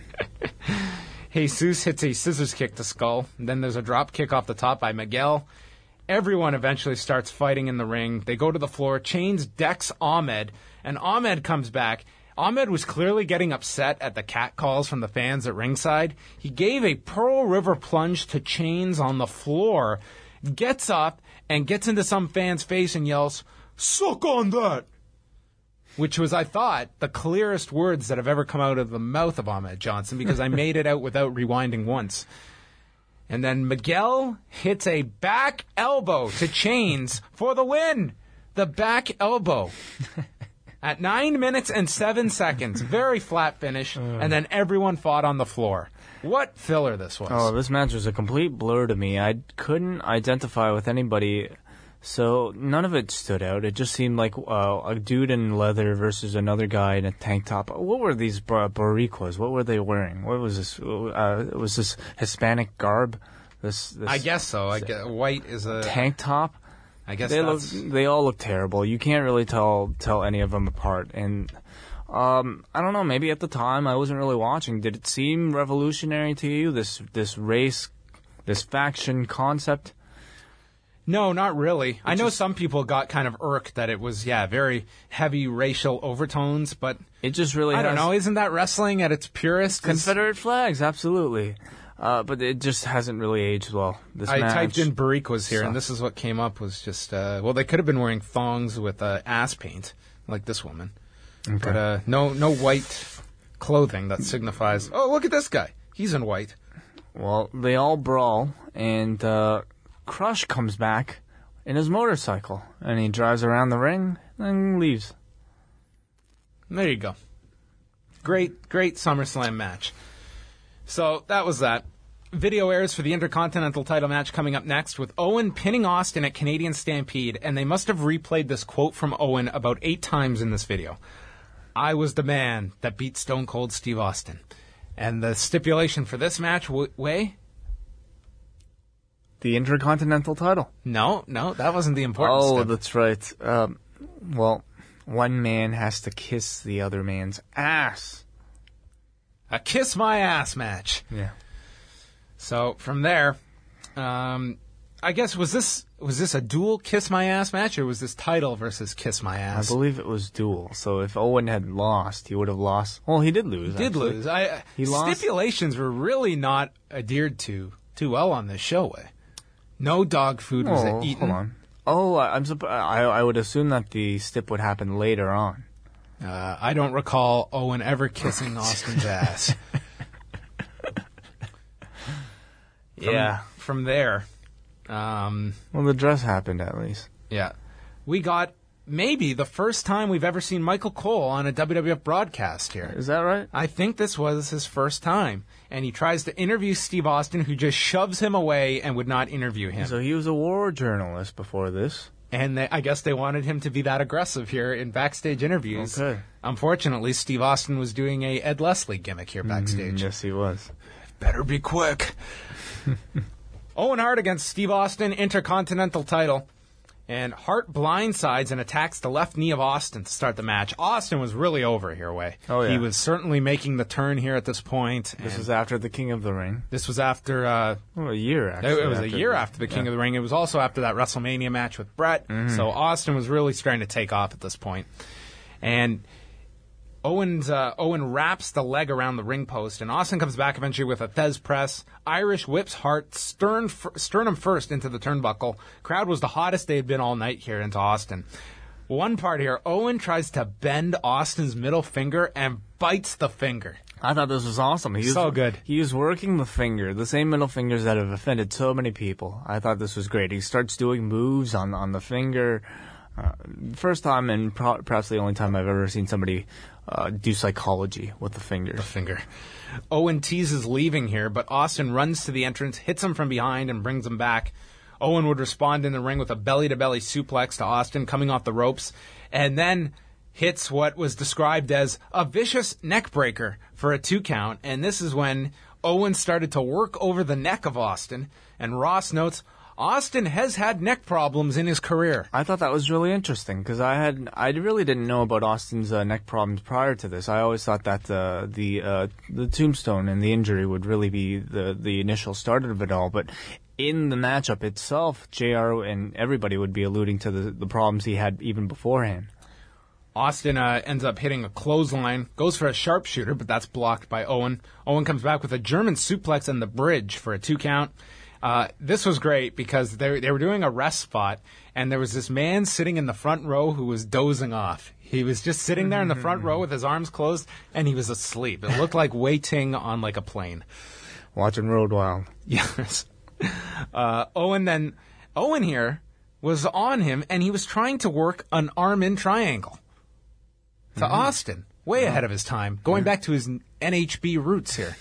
Jesus hits a scissors kick to Skull. Then there's a drop kick off the top by Miguel. Everyone eventually starts fighting in the ring. They go to the floor. Chains decks Ahmed, and Ahmed comes back. Ahmed was clearly getting upset at the cat calls from the fans at ringside. He gave a Pearl River plunge to Chains on the floor, gets up, and gets into some fan's face and yells, "Suck on that!" Which was, I thought, the clearest words that have ever come out of the mouth of Ahmed Johnson, because I made it out without rewinding once. And then Miguel hits a back elbow to Chains for the win. The back elbow. At nine minutes and seven seconds. Very flat finish. And then everyone fought on the floor. What filler this was. Oh, this match was a complete blur to me. I couldn't identify with anybody. So none of it stood out. It just seemed like uh, a dude in leather versus another guy in a tank top. What were these bar- Boricuas? What were they wearing? What was this? Uh, was this Hispanic garb? This, this I guess so. I guess white is a tank top. I guess they look. that's... They all look terrible. You can't really tell tell any of them apart. And um, I don't know. Maybe at the time I wasn't really watching. Did it seem revolutionary to you? This this race, this faction concept. No, not really. It's I know just, some people got kind of irked that it was, yeah, very heavy racial overtones, but it just really I has don't know. Isn't that wrestling at its purest? Confederate flags, absolutely. Uh, but it just hasn't really aged well. This I match typed in Boricuas here, sucks. and this is what came up was just, uh, well, they could have been wearing thongs with uh, ass paint, like this woman. Okay. But uh, no, no white clothing that signifies, oh, look at this guy. He's in white. Well, they all brawl, and uh, Crush comes back in his motorcycle, and he drives around the ring and leaves. There you go. Great, great SummerSlam match. So that was that. Video airs for the Intercontinental title match coming up next with Owen pinning Austin at Canadian Stampede, and they must have replayed this quote from Owen about eight times in this video. I was the man that beat Stone Cold Steve Austin. And the stipulation for this match, w- way? The Intercontinental title. No, no, that wasn't the important Oh, step. that's right. Um, well, one man has to kiss the other man's ass. A kiss my ass match. Yeah. So from there, um, I guess was this was this a dual kiss my ass match, or was this title versus kiss my ass? I believe it was dual. So if Owen had lost, he would have lost. Well, he did lose. He did actually. lose. I, He lost. Stipulations were really not adhered to too well on this show. Way. No dog food was Oh, eaten. hold on. Oh, I- I'm. Supp- I I would assume that the stip would happen later on. Uh, I don't recall Owen ever kissing Austin's ass. From, Yeah. From there, um, Well, the dress happened at least. yeah, we got maybe the first time we've ever seen Michael Cole on a W W F broadcast here. Is that right? I think this was his first time, and he tries to interview Steve Austin, who just shoves him away and would not interview him. So he was a war journalist before this. And they, I guess they wanted him to be that aggressive here in backstage interviews. Okay. Unfortunately, Steve Austin was doing a Ed Leslie gimmick here backstage. Mm, yes, he was. Better be quick. Owen Hart against Steve Austin, Intercontinental title. And Hart blindsides and attacks the left knee of Austin to start the match. Austin was really over here, Way. Oh, yeah. He was certainly making the turn here at this point. This and was after the King of the Ring. This was after... Uh, Oh, a year, actually. it was a after year the- after the King yeah. of the Ring. It was also after that WrestleMania match with Brett. Mm-hmm. So Austin was really starting to take off at this point. And Owens, uh, Owen wraps the leg around the ring post, and Austin comes back eventually with a Thez press. Irish whips Hart stern, sternum first into the turnbuckle. Crowd was the hottest they had been all night here into Austin. One part here, Owen tries to bend Austin's middle finger and bites the finger. I thought this was awesome. He was, So good. He was working the finger, the same middle fingers that have offended so many people. I thought this was great. He starts doing moves on, on the finger. Uh, first time and pro- perhaps the only time I've ever seen somebody uh, do psychology with the finger. The finger. Owen teases leaving here, but Austin runs to the entrance, hits him from behind, and brings him back. Owen would respond in the ring with a belly-to-belly suplex to Austin coming off the ropes, and then hits what was described as a vicious neck breaker for a two count, and this is when Owen started to work over the neck of Austin, and Ross notes, Austin has had neck problems in his career. I thought that was really interesting because I had I really didn't know about Austin's uh, neck problems prior to this. I always thought that uh, the uh, the tombstone and the injury would really be the the initial start of it all. But in the matchup itself, J R and everybody would be alluding to the the problems he had even beforehand. Austin uh, ends up hitting a clothesline, goes for a sharpshooter, but that's blocked by Owen. Owen comes back with a German suplex and the bridge for a two count. Uh, this was great because they they were doing a rest spot, and there was this man sitting in the front row who was dozing off. He was just sitting there in the front row with his arms closed, and he was asleep. It looked like waiting on like a plane. Watching Road Wild. Yes. Uh, Owen then, Owen here was on him, and he was trying to work an arm-in triangle to mm-hmm. Austin, way oh. ahead of his time, going yeah. back to his N H B roots here.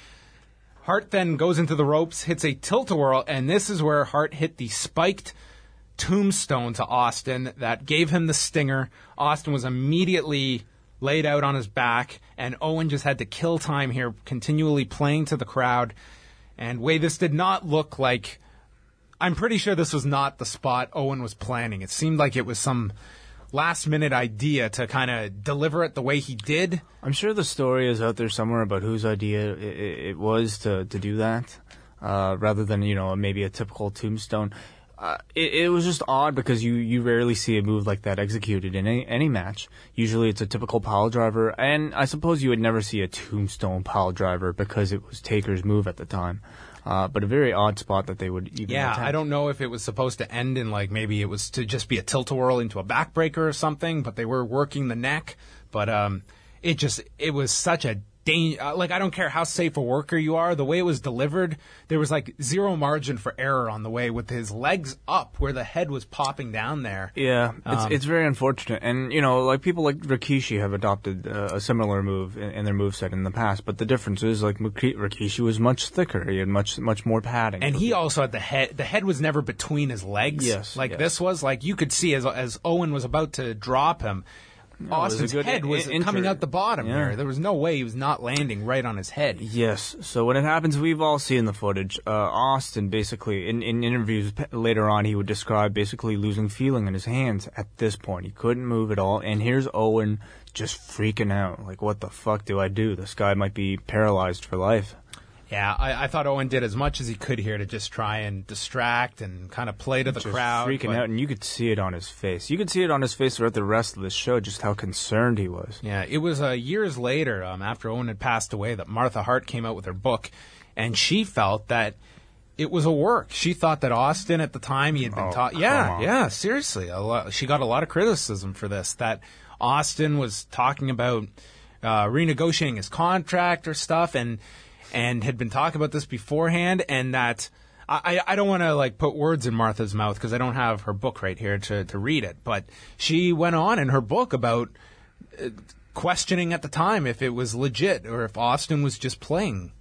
Hart then goes into the ropes, hits a tilt-a-whirl, and this is where Hart hit the spiked tombstone to Austin that gave him the stinger. Austin was immediately laid out on his back, and Owen just had to kill time here, continually playing to the crowd. And way this did not look like... I'm pretty sure this was not the spot Owen was planning. It seemed like it was some last-minute idea to kind of deliver it the way he did. I'm sure the story is out there somewhere about whose idea it, it was to, to do that, uh, rather than, you know, maybe a typical tombstone. Uh, it, it was just odd because you, you rarely see a move like that executed in any, any match. Usually it's a typical pile driver, and I suppose you would never see a tombstone pile driver because it was Taker's move at the time. Uh, but a very odd spot that they would even Yeah, attempt. I don't know if it was supposed to end in, like, maybe it was to just be a tilt-a-whirl into a backbreaker or something, but they were working the neck. But um, it just, it was such a dang- uh, like, I don't care how safe a worker you are, the way it was delivered, there was, like, zero margin for error on the way with his legs up where the head was popping down there. Yeah, it's Um, it's very unfortunate. And, you know, like, people like Rikishi have adopted uh, a similar move in, in their moveset in the past, but the difference is, like, Rikishi was much thicker. He had much much more padding. And he also had the head, the head was never between his legs. Yes. Like yes. this was, like, you could see as as Owen was about to drop him, No, Austin's was head was in- coming inter- out the bottom yeah. there. There was no way he was not landing right on his head. Yes. So when it happens, we've all seen the footage. Uh, Austin basically, in, in interviews p- later on, he would describe basically losing feeling in his hands at this point. He couldn't move at all. And here's Owen just freaking out. Like, what the fuck do I do? This guy might be paralyzed for life. Yeah, I, I thought Owen did as much as he could here to just try and distract and kind of play to the just crowd. freaking but- out, and you could see it on his face. You could see it on his face throughout the rest of the show, just how concerned he was. Yeah, it was uh, years later, um, after Owen had passed away, that Martha Hart came out with her book, and she felt that it was a work. She thought that Austin at the time he had been Oh, taught. come Yeah, on. yeah, seriously. A lot, she got a lot of criticism for this, that Austin was talking about uh, renegotiating his contract or stuff, and and had been talking about this beforehand, and that I, I don't want to like put words in Martha's mouth because I don't have her book right here to, to read it, but she went on in her book about uh, questioning at the time if it was legit or if Austin was just playing.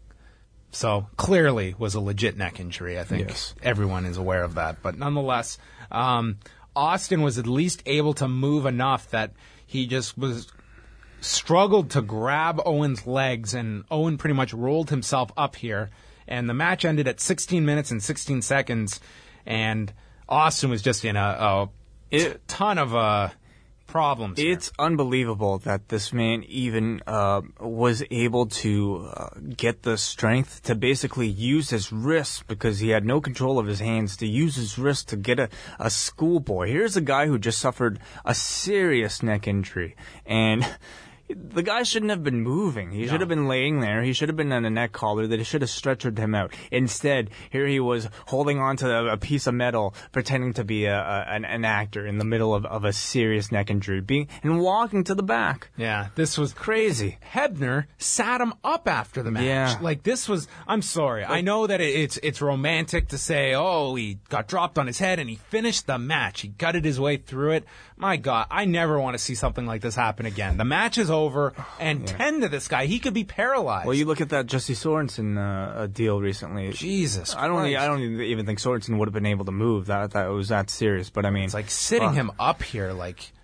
So clearly was a legit neck injury. I think Yes. everyone is aware of that, but nonetheless, um, Austin was at least able to move enough that he just was struggled to grab Owen's legs, and Owen pretty much rolled himself up here. And the match ended at sixteen minutes and sixteen seconds, and Austin was just in a, a It- ton of uh, problems. here. It's unbelievable that this man even uh, was able to uh, get the strength to basically use his wrists, because he had no control of his hands, to use his wrists to get a, a schoolboy. Here's a guy who just suffered a serious neck injury, and the guy shouldn't have been moving. He should have been laying there. He should have been on a neck collar. They should have stretchered him out. Instead, here he was holding on to a, a piece of metal, pretending to be a, a, an, an actor in the middle of, of a serious neck injury, being and walking to the back. Yeah, this was Crazy. Hebner sat him up after the match. Yeah. Like, this was, I'm sorry. I know that it, it's it's romantic to say, oh, he got dropped on his head and he finished the match. He gutted his way through it. My God, I never want to see something like this happen again. The match is over, and tend to this guy. He could be paralyzed. Well, you look at that Jesse Sorensen uh, deal recently. Jesus I don't. Christ. I don't even think Sorensen would have been able to move. That that was that serious. But I mean, It's like sitting fuck. him up here, like,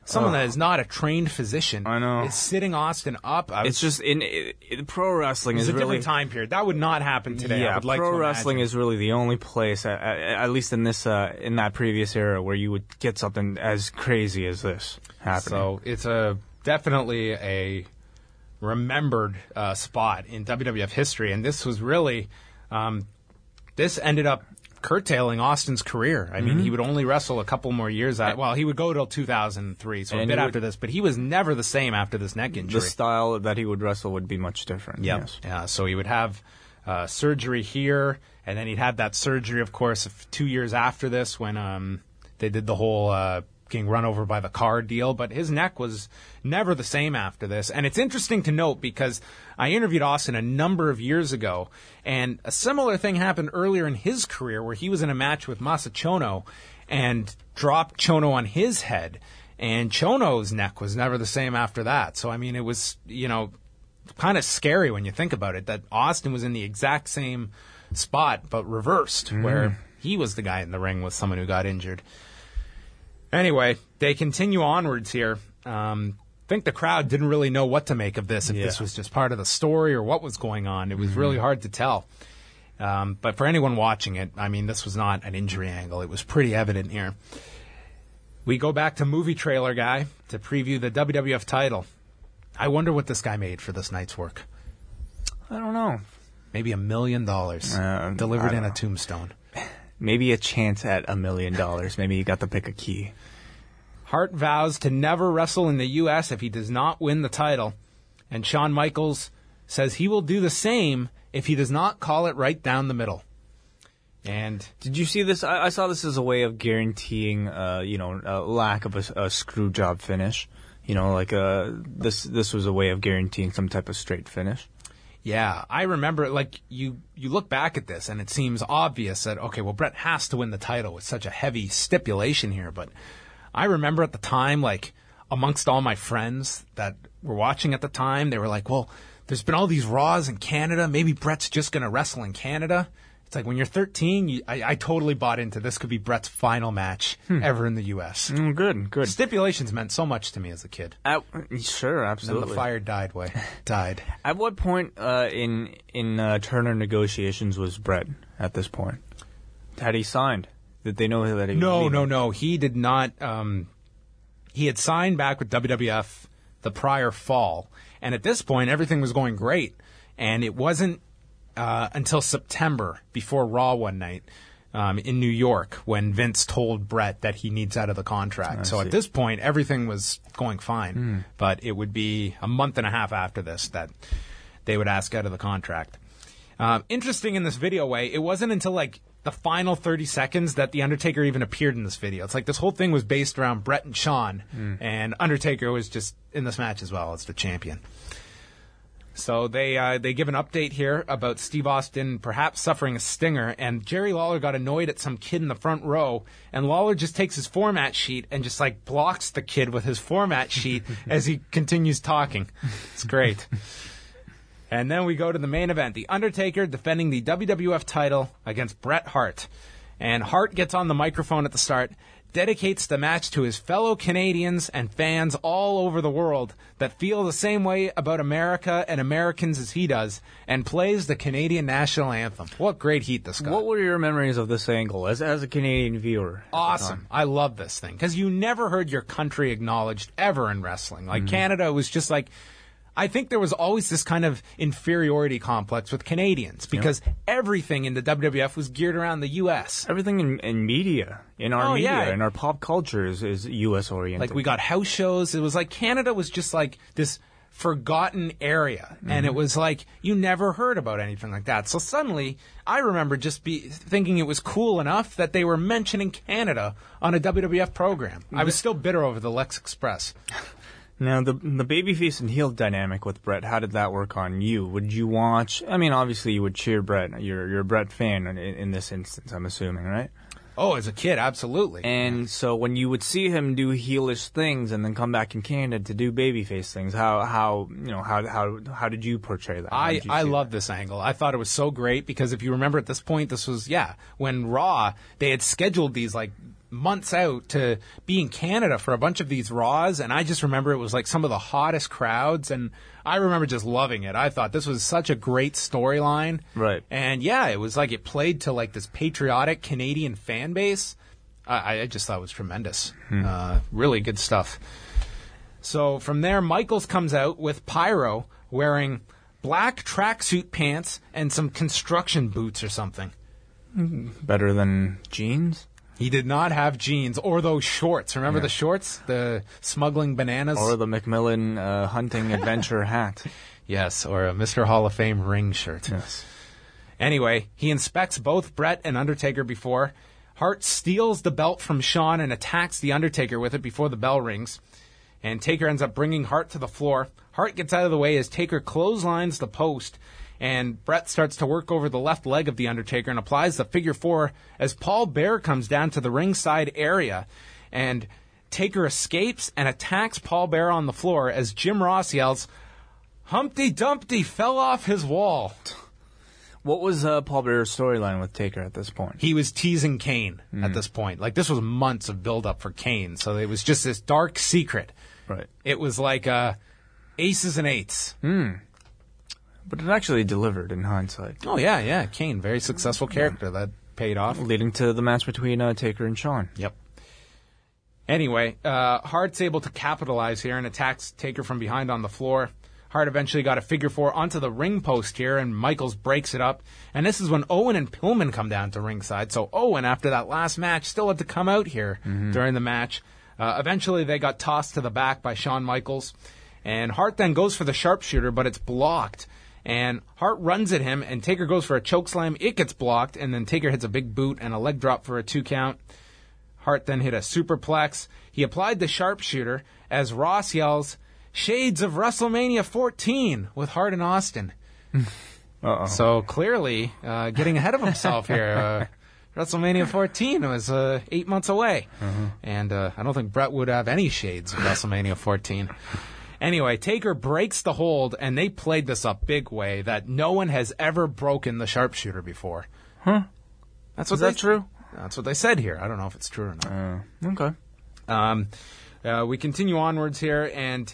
someone Oh. that is not a trained physician, I know. is sitting Austin up. I was, It's just in, in, in pro wrestling it's is a really different time period. That would not happen today. Yeah, I would like pro to wrestling imagine. is really the only place, at, at least in this uh, in that previous era, where you would get something as crazy as this happening. So it's a definitely a remembered uh, spot in W W F history, and this was really um, this ended up curtailing Austin's career. I mean, he would only wrestle a couple more years. At, well, he would go till two thousand three, so a And bit he would- after this, but he was never the same after this neck injury. the style that he would wrestle would be much different. Yep. Yes. Yeah. So he would have uh, surgery here, and then he'd have that surgery, of course, f- two years after this when um, they did the whole uh, getting run over by the car deal. But his neck was never the same after this. And it's interesting to note because I interviewed Austin a number of years ago, and a similar thing happened earlier in his career where he was in a match with Masa Chono and dropped Chono on his head. And Chono's neck was never the same after that. So, I mean, it was, you know, kind of scary when you think about it, that Austin was in the exact same spot, but reversed, where he was the guy in the ring with someone who got injured. Anyway, they continue onwards here. Um, I think the crowd didn't really know what to make of this, if Yeah. this was just part of the story or what was going on. It was really hard to tell. Um, but for anyone watching it, I mean, this was not an injury angle. It was pretty evident here. We go back to Movie Trailer Guy to preview the W W F title. I wonder what this guy made for this night's work. I don't know. Maybe a million dollars Uh, delivered I in a don't know. tombstone. Maybe a chance at a million dollars. Maybe you got to pick a key. Hart vows to never wrestle in the U S if he does not win the title. And Shawn Michaels says he will do the same if he does not call it right down the middle. And Did you see this? I, I saw this as a way of guaranteeing, uh, you know, a lack of a, a screw job finish. You know, like uh, this. This was a way of guaranteeing some type of straight finish. yeah, I remember, like, you, you look back at this and it seems obvious that, okay, well, Brett has to win the title with such a heavy stipulation here. But I remember at the time, like, amongst all my friends that were watching at the time, they were like, well, there's been all these Raws in Canada. Maybe Brett's just going to wrestle in Canada. It's like when you're thirteen, you, I, I totally bought into this could be Brett's final match ever in the U S. Mm, good, good. Stipulations meant so much to me as a kid. At, sure, Then absolutely. the fire died way died. At what point uh, in in uh, Turner negotiations was Brett at this point? Had he signed? Did they know that he was No, leaving? no, no. He did not. Um, he had signed back with W W F the prior fall, and at this point, everything was going great. And it wasn't uh, until September, before Raw one night um, in New York, when Vince told Brett that he needs out of the contract. I so see. at this point, everything was going fine. Hmm. But it would be a month and a half after this that they would ask out of the contract. Um, interesting in this video way, it wasn't until like the final thirty seconds that The Undertaker even appeared in this video. It's like this whole thing was based around Brett and Shawn, and Undertaker was just in this match as well as the champion. So they uh, they give an update here about Steve Austin perhaps suffering a stinger, and Jerry Lawler got annoyed at some kid in the front row, and Lawler just takes his format sheet and just like blocks the kid with his format sheet as he continues talking. It's great. And then we go to the main event, The Undertaker defending the W W F title against Bret Hart. And Hart gets on the microphone at the start, dedicates the match to his fellow Canadians and fans all over the world that feel the same way about America and Americans as he does, and plays the Canadian national anthem. What great heat this got. What were your memories of this angle as as a Canadian viewer? at the Awesome. time? I love this thing because you never heard your country acknowledged ever in wrestling. Like Canada was just like, I think there was always this kind of inferiority complex with Canadians because everything in the W W F was geared around the U S. Everything in, in media, in our Oh, media, yeah. in our pop culture is, is U S oriented. Like we got house shows. It was like Canada was just like this forgotten area, and it was like you never heard about anything like that. So suddenly, I remember just be thinking it was cool enough that they were mentioning Canada on a W W F program. I was still bitter over the Lex Express. Now, the the babyface and heel dynamic with Brett, how did that work on you? Would you watch? I mean, obviously you would cheer Brett. You're you're a Brett fan in, in this instance, I'm assuming, right? Oh, as a kid, absolutely. And so when you would see him do heelish things and then come back in Canada to do babyface things, how how you know how how how did you portray that? How I, did you I see love that? this angle. I thought it was so great because if you remember at this point, this was, yeah, when Raw, they had scheduled these like months out to be in Canada for a bunch of these Raws, and I just remember it was like some of the hottest crowds, and I remember just loving it. I thought this was such a great storyline. Right. And yeah, it was like it played to like this patriotic Canadian fan base. I, I just thought it was tremendous. Hmm. Uh, really good stuff. So from there, Michaels comes out with Pyro wearing black tracksuit pants and some construction boots or something. Better than jeans? He did not have jeans or those shorts. Remember yeah. the shorts? The smuggling bananas? Or the Macmillan uh, hunting adventure hat. Yes, or a Mister Hall of Fame ring shirt. Yes. Anyway, he inspects both Bret and Undertaker before. Hart steals the belt from Shawn and attacks the Undertaker with it before the bell rings. And Taker ends up bringing Hart to the floor. Hart gets out of the way as Taker clotheslines the post. And Bret starts to work over the left leg of The Undertaker and applies the figure four as Paul Bearer comes down to the ringside area. And Taker escapes and attacks Paul Bearer on the floor as Jim Ross yells, "Humpty Dumpty fell off his wall." What was uh, Paul Bearer's storyline with Taker at this point? He was teasing Kane mm. at this point. Like, this was months of build-up for Kane, so it was just this dark secret. Right. It was like uh, aces and eights. Hmm. But it actually delivered in hindsight. Oh, yeah, yeah. Kane, very successful character. That paid off. Leading to the match between uh, Taker and Shawn. Yep. Anyway, uh, Hart's able to capitalize here and attacks Taker from behind on the floor. Hart eventually got a figure four onto the ring post here, and Michaels breaks it up. And this is when Owen and Pillman come down to ringside. So Owen, after that last match, still had to come out here mm-hmm. during the match. Uh, eventually, they got tossed to the back by Shawn Michaels. And Hart then goes for the sharpshooter, but it's blocked. And Hart runs at him, and Taker goes for a chokeslam. It gets blocked, and then Taker hits a big boot and a leg drop for a two count. Hart then hit a superplex. He applied the sharpshooter as Ross yells, "Shades of WrestleMania fourteen" with Hart and Austin. Uh-oh. So clearly uh, getting ahead of himself here. Uh, WrestleMania fourteen was uh, eight months away. Uh-huh. And uh, I don't think Bret would have any shades of WrestleMania fourteen. Anyway, Taker breaks the hold, and they played this up big way that no one has ever broken the sharpshooter before. Huh? That's what Is they, that true? That's what they said here. I don't know if it's true or not. Uh, okay. Um, uh, we continue onwards here, and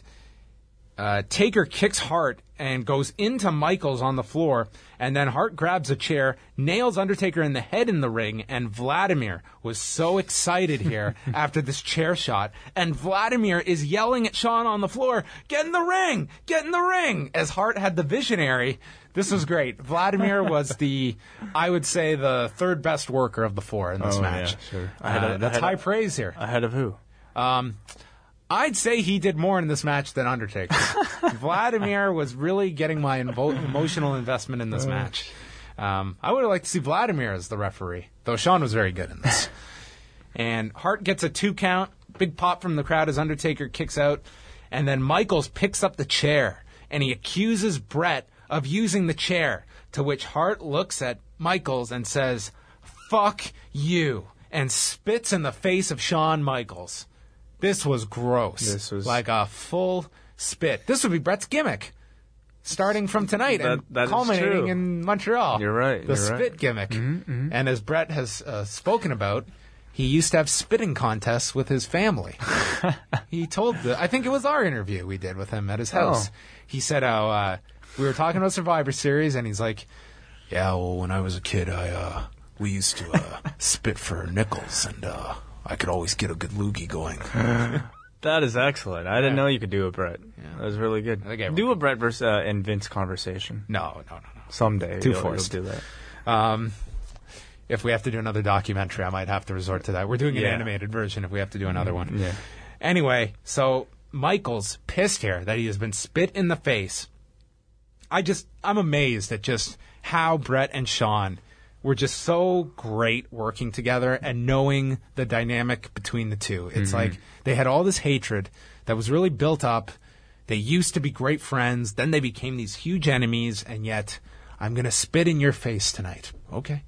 uh, Taker kicks Hart and goes into Michaels on the floor, and then Hart grabs a chair, nails Undertaker in the head in the ring, and Vladimir was so excited here after this chair shot, and Vladimir is yelling at Shawn on the floor, "Get in the ring! Get in the ring!" as Hart had the visionary. This was great. Vladimir was the, I would say, the third best worker of the four in this oh, match. Yeah, sure. Uh, that's high of, praise here. Ahead of who? Um... I'd say he did more in this match than Undertaker. Vladimir was really getting my invo- emotional investment in this match. Um, I would have liked to see Vladimir as the referee, though Shawn was very good in this. And Hart gets a two count, big pop from the crowd as Undertaker kicks out, and then Michaels picks up the chair, and he accuses Bret of using the chair, to which Hart looks at Michaels and says, "Fuck you," and spits in the face of Shawn Michaels. This was gross. This was like a full spit. This would be Bret's gimmick, starting from tonight that, and that culminating in Montreal. You're right. The you're spit right. gimmick. Mm-hmm, mm-hmm. And as Bret has uh, spoken about, he used to have spitting contests with his family. He told the, I think it was our interview we did with him at his house. Oh. He said how uh, we were talking about Survivor Series, and he's like, "Yeah, well, when I was a kid, I uh, we used to uh, spit for nickels, and uh, I could always get a good loogie going." That is excellent. I didn't Yeah. know you could do a Bret. Yeah. That was really good. I think Do a Bret versus uh, and Vince conversation. No, no, no, no. Someday. Too you'll, forced. You'll do that. Um, if we have to do another documentary, I might have to resort to that. We're doing an Yeah. animated version if we have to do another one. Yeah. Anyway, so Michaels pissed here that he has been spit in the face. I just, I'm amazed at just how Bret and Shawn were just so great working together and knowing the dynamic between the two. It's mm-hmm. like they had all this hatred that was really built up. They used to be great friends. Then they became these huge enemies. And yet, I'm going to spit in your face tonight. Okay.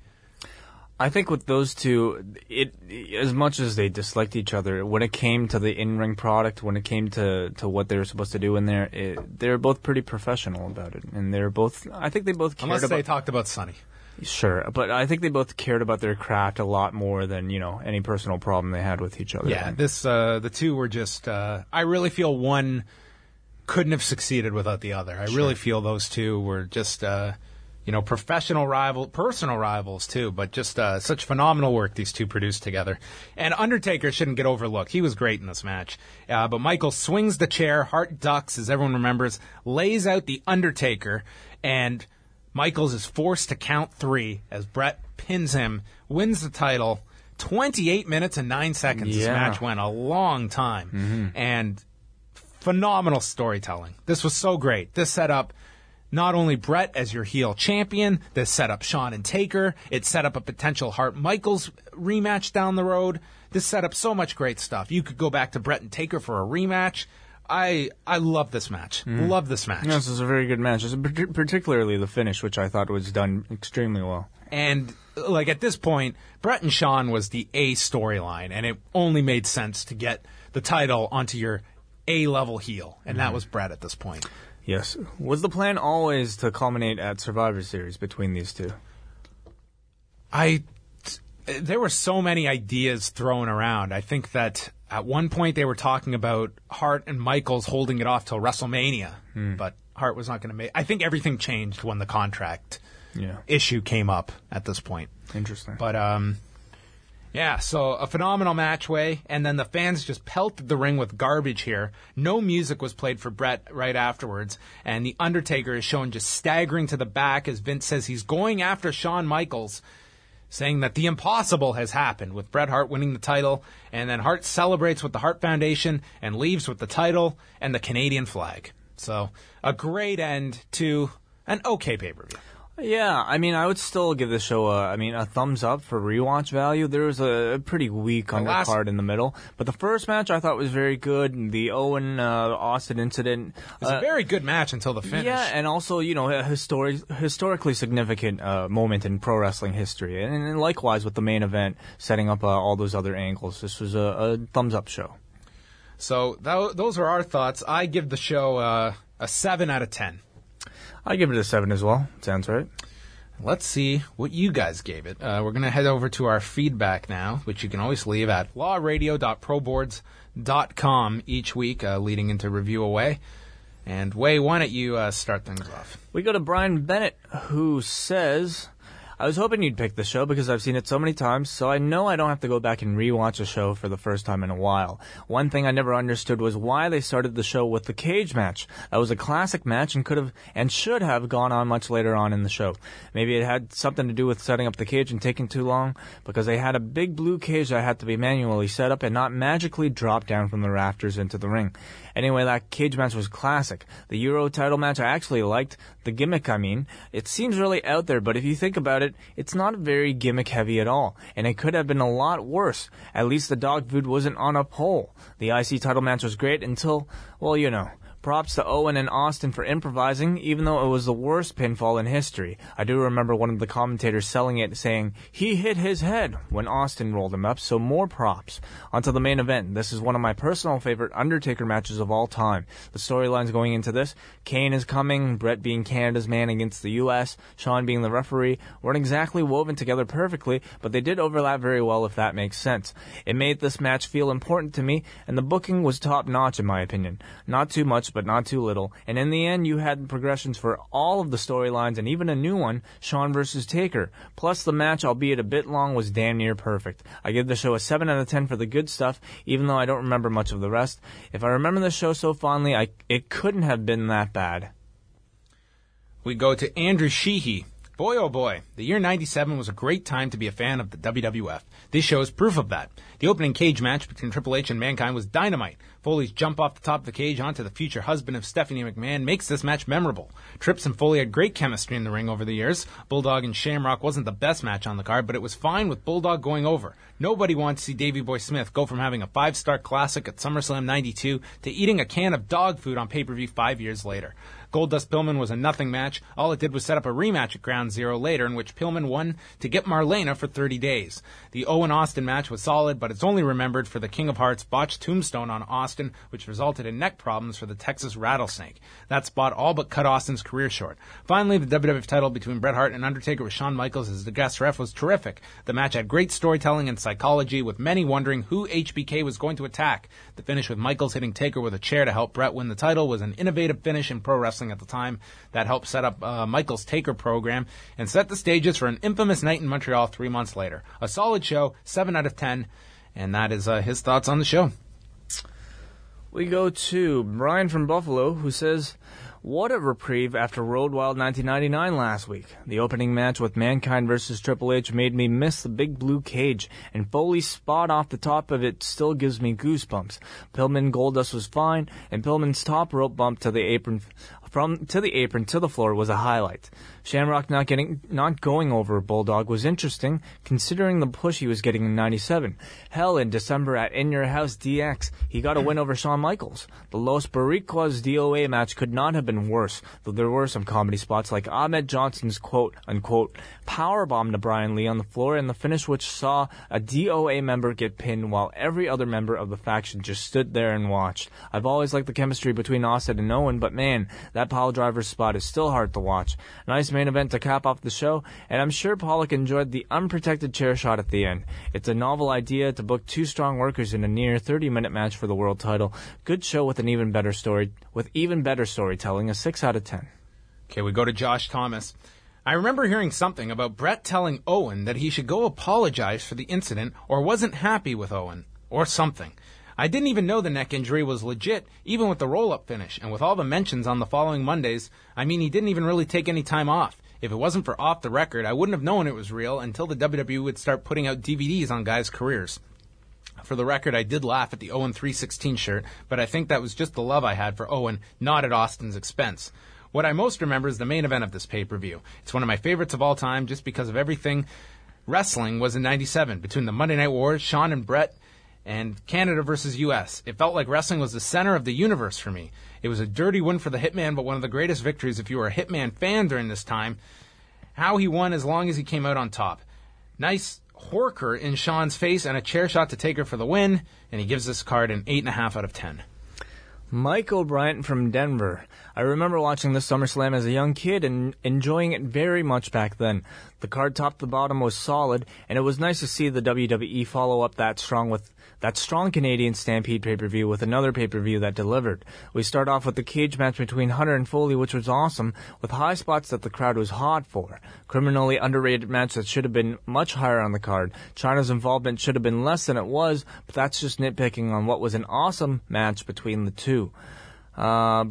I think with those two, it as much as they disliked each other, when it came to the in-ring product, when it came to, to what they were supposed to do in there, it, they were both pretty professional about it. And they're both, I think they both cared Unless about... they talked about Sonny. Sure, but I think they both cared about their craft a lot more than, you know, any personal problem they had with each other. Yeah, this uh, the two were just. Uh, I really feel one couldn't have succeeded without the other. I sure. really feel those two were just, uh, you know, professional rival, personal rivals too. But just uh, such phenomenal work these two produced together. And Undertaker shouldn't get overlooked. He was great in this match. Uh, but Michael swings the chair, Hart ducks, as everyone remembers, lays out the Undertaker, and Michaels is forced to count three as Bret pins him, wins the title. twenty-eight minutes and nine seconds. Yeah. This match went a long time. Mm-hmm. And phenomenal storytelling. This was so great. This set up not only Bret as your heel champion, this set up Shawn and Taker. It set up a potential Hart-Michaels rematch down the road. This set up so much great stuff. You could go back to Bret and Taker for a rematch. I I love this match. Mm. Love this match. Yeah, this is a very good match. Particularly the finish, which I thought was done extremely well. And, like, at this point, Bret and Shawn was the A storyline, and it only made sense to get the title onto your A-level heel, and mm. that was Bret at this point. Yes. Was the plan always to culminate at Survivor Series between these two? I... There were so many ideas thrown around. I think that at one point they were talking about Hart and Michaels holding it off till WrestleMania, hmm. but Hart was not going to make... I think everything changed when the contract yeah. issue came up at this point. Interesting. But, um... yeah, so a phenomenal match way, and then the fans just pelted the ring with garbage here. No music was played for Bret right afterwards, and The Undertaker is shown just staggering to the back as Vince says he's going after Shawn Michaels, saying that the impossible has happened with Bret Hart winning the title, and then Hart celebrates with the Hart Foundation and leaves with the title and the Canadian flag. So a great end to an okay pay-per-view. Yeah, I mean, I would still give this show a, I mean, a thumbs up for rewatch value. There was a, a pretty weak the undercard last... in the middle, but the first match I thought was very good. The Owen uh, Austin incident, it was uh, a very good match until the finish. Yeah, and also, you know, a historic, historically significant uh, moment in pro wrestling history, and, and likewise with the main event setting up uh, all those other angles. This was a, a thumbs up show. So th- those are our thoughts. I give the show uh, a seven out of ten. I give it a seven as well. Sounds right. Let's see what you guys gave it. Uh, we're going to head over to our feedback now, which you can always leave at law radio dot pro boards dot com each week, uh, leading into Review Away. And, Way, why don't you uh, start things off? We go to Brian Bennett, who says... I was hoping you'd pick the show because I've seen it so many times, so I know I don't have to go back and rewatch a show for the first time in a while. One thing I never understood was why they started the show with the cage match. That was a classic match and could have and should have gone on much later on in the show. Maybe it had something to do with setting up the cage and taking too long, because they had a big blue cage that had to be manually set up and not magically drop down from the rafters into the ring. Anyway, that cage match was classic. The Euro title match I actually liked. The gimmick, I mean. It seems really out there, but if you think about it, it's not very gimmick-heavy at all, and it could have been a lot worse. At least the dog food wasn't on a pole. The I C title match was great until, well, you know... Props to Owen and Austin for improvising, even though it was the worst pinfall in history. I do remember one of the commentators selling it, saying, he hit his head when Austin rolled him up, so more props. On to the main event. This is one of my personal favorite Undertaker matches of all time. The storylines going into this, Kane is coming, Bret being Canada's man against the U S, Shawn being the referee, weren't exactly woven together perfectly, but they did overlap very well, if that makes sense. It made this match feel important to me, and the booking was top-notch in my opinion. Not too much, but not too little. And in the end, you had progressions for all of the storylines and even a new one, Shawn versus Taker. Plus, the match, albeit a bit long, was damn near perfect. I give the show a seven out of ten for the good stuff, even though I don't remember much of the rest. If I remember the show so fondly, I, it couldn't have been that bad. We go to Andrew Sheehy. Boy, oh boy, the year ninety-seven was a great time to be a fan of the W W F. This show is proof of that. The opening cage match between Triple H and Mankind was dynamite. Foley's jump off the top of the cage onto the future husband of Stephanie McMahon makes this match memorable. Trips and Foley had great chemistry in the ring over the years. Bulldog and Shamrock wasn't the best match on the card, but it was fine with Bulldog going over. Nobody wants to see Davey Boy Smith go from having a five-star classic at SummerSlam ninety-two to eating a can of dog food on pay-per-view five years later. Goldust-Pillman was a nothing match. All it did was set up a rematch at Ground Zero later, in which Pillman won to get Marlena for thirty days. The Owen-Austin match was solid, but it's only remembered for the King of Hearts botched tombstone on Austin, which resulted in neck problems for the Texas Rattlesnake. That spot all but cut Austin's career short. Finally, the W W F title between Bret Hart and Undertaker with Shawn Michaels as the guest ref was terrific. The match had great storytelling and psychology, with many wondering who H B K was going to attack. The finish with Michaels hitting Taker with a chair to help Bret win the title was an innovative finish in pro wrestling at the time that helped set up uh, Michaels' Taker program and set the stages for an infamous night in Montreal three months later. A solid show, seven out of ten, and that is uh, his thoughts on the show. We go to Brian from Buffalo, who says, what a reprieve after Road Wild nineteen ninety-nine last week. The opening match with Mankind versus Triple H made me miss the big blue cage, and Foley's spot off the top of it still gives me goosebumps. Pillman Goldust was fine, and Pillman's top rope bump to the apron from to the apron to the floor was a highlight. Shamrock not getting not going over Bulldog was interesting, considering the push he was getting in ninety-seven. Hell, in December at In Your House D X, he got a win over Shawn Michaels. The Los Boricuas D O A match could not have been worse, though there were some comedy spots like Ahmed Johnson's quote-unquote powerbomb to Brian Lee on the floor, and the finish which saw a D O A member get pinned while every other member of the faction just stood there and watched. I've always liked the chemistry between Austin and Owen, but man, that pile driver spot is still hard to watch. Nice main event to cap off the show, and I'm sure Pollock enjoyed the unprotected chair shot at the end. It's a novel idea to book two strong workers in a near thirty-minute match for the world title. Good show with an even better story, with even better storytelling. A six out of ten. Okay, we go to Josh Thomas. I remember hearing something about Bret telling Owen that he should go apologize for the incident or wasn't happy with Owen, or something. I didn't even know the neck injury was legit, even with the roll-up finish, and with all the mentions on the following Mondays, I mean, he didn't even really take any time off. If it wasn't for Off the Record, I wouldn't have known it was real until the W W E would start putting out D V Ds on guys' careers. For the record, I did laugh at the Owen three sixteen shirt, but I think that was just the love I had for Owen, not at Austin's expense. What I most remember is the main event of this pay-per-view. It's one of my favorites of all time just because of everything wrestling was in ninety-seven, between the Monday Night Wars, Shawn and Bret, and Canada versus U S. It felt like wrestling was the center of the universe for me. It was a dirty win for the Hitman, but one of the greatest victories if you were a Hitman fan during this time. How he won as long as he came out on top. Nice horker in Shawn's face and a chair shot to Taker for the win, and he gives this card an eight point five out of ten. Mike O'Brien from Denver. I remember watching this SummerSlam as a young kid and enjoying it very much back then. The card top to bottom was solid, and it was nice to see the W W E follow up that strong with that strong Canadian Stampede pay-per-view with another pay-per-view that delivered. We start off with the cage match between Hunter and Foley, which was awesome, with high spots that the crowd was hot for. Criminally underrated match that should have been much higher on the card. China's involvement should have been less than it was, but that's just nitpicking on what was an awesome match between the two. Uh,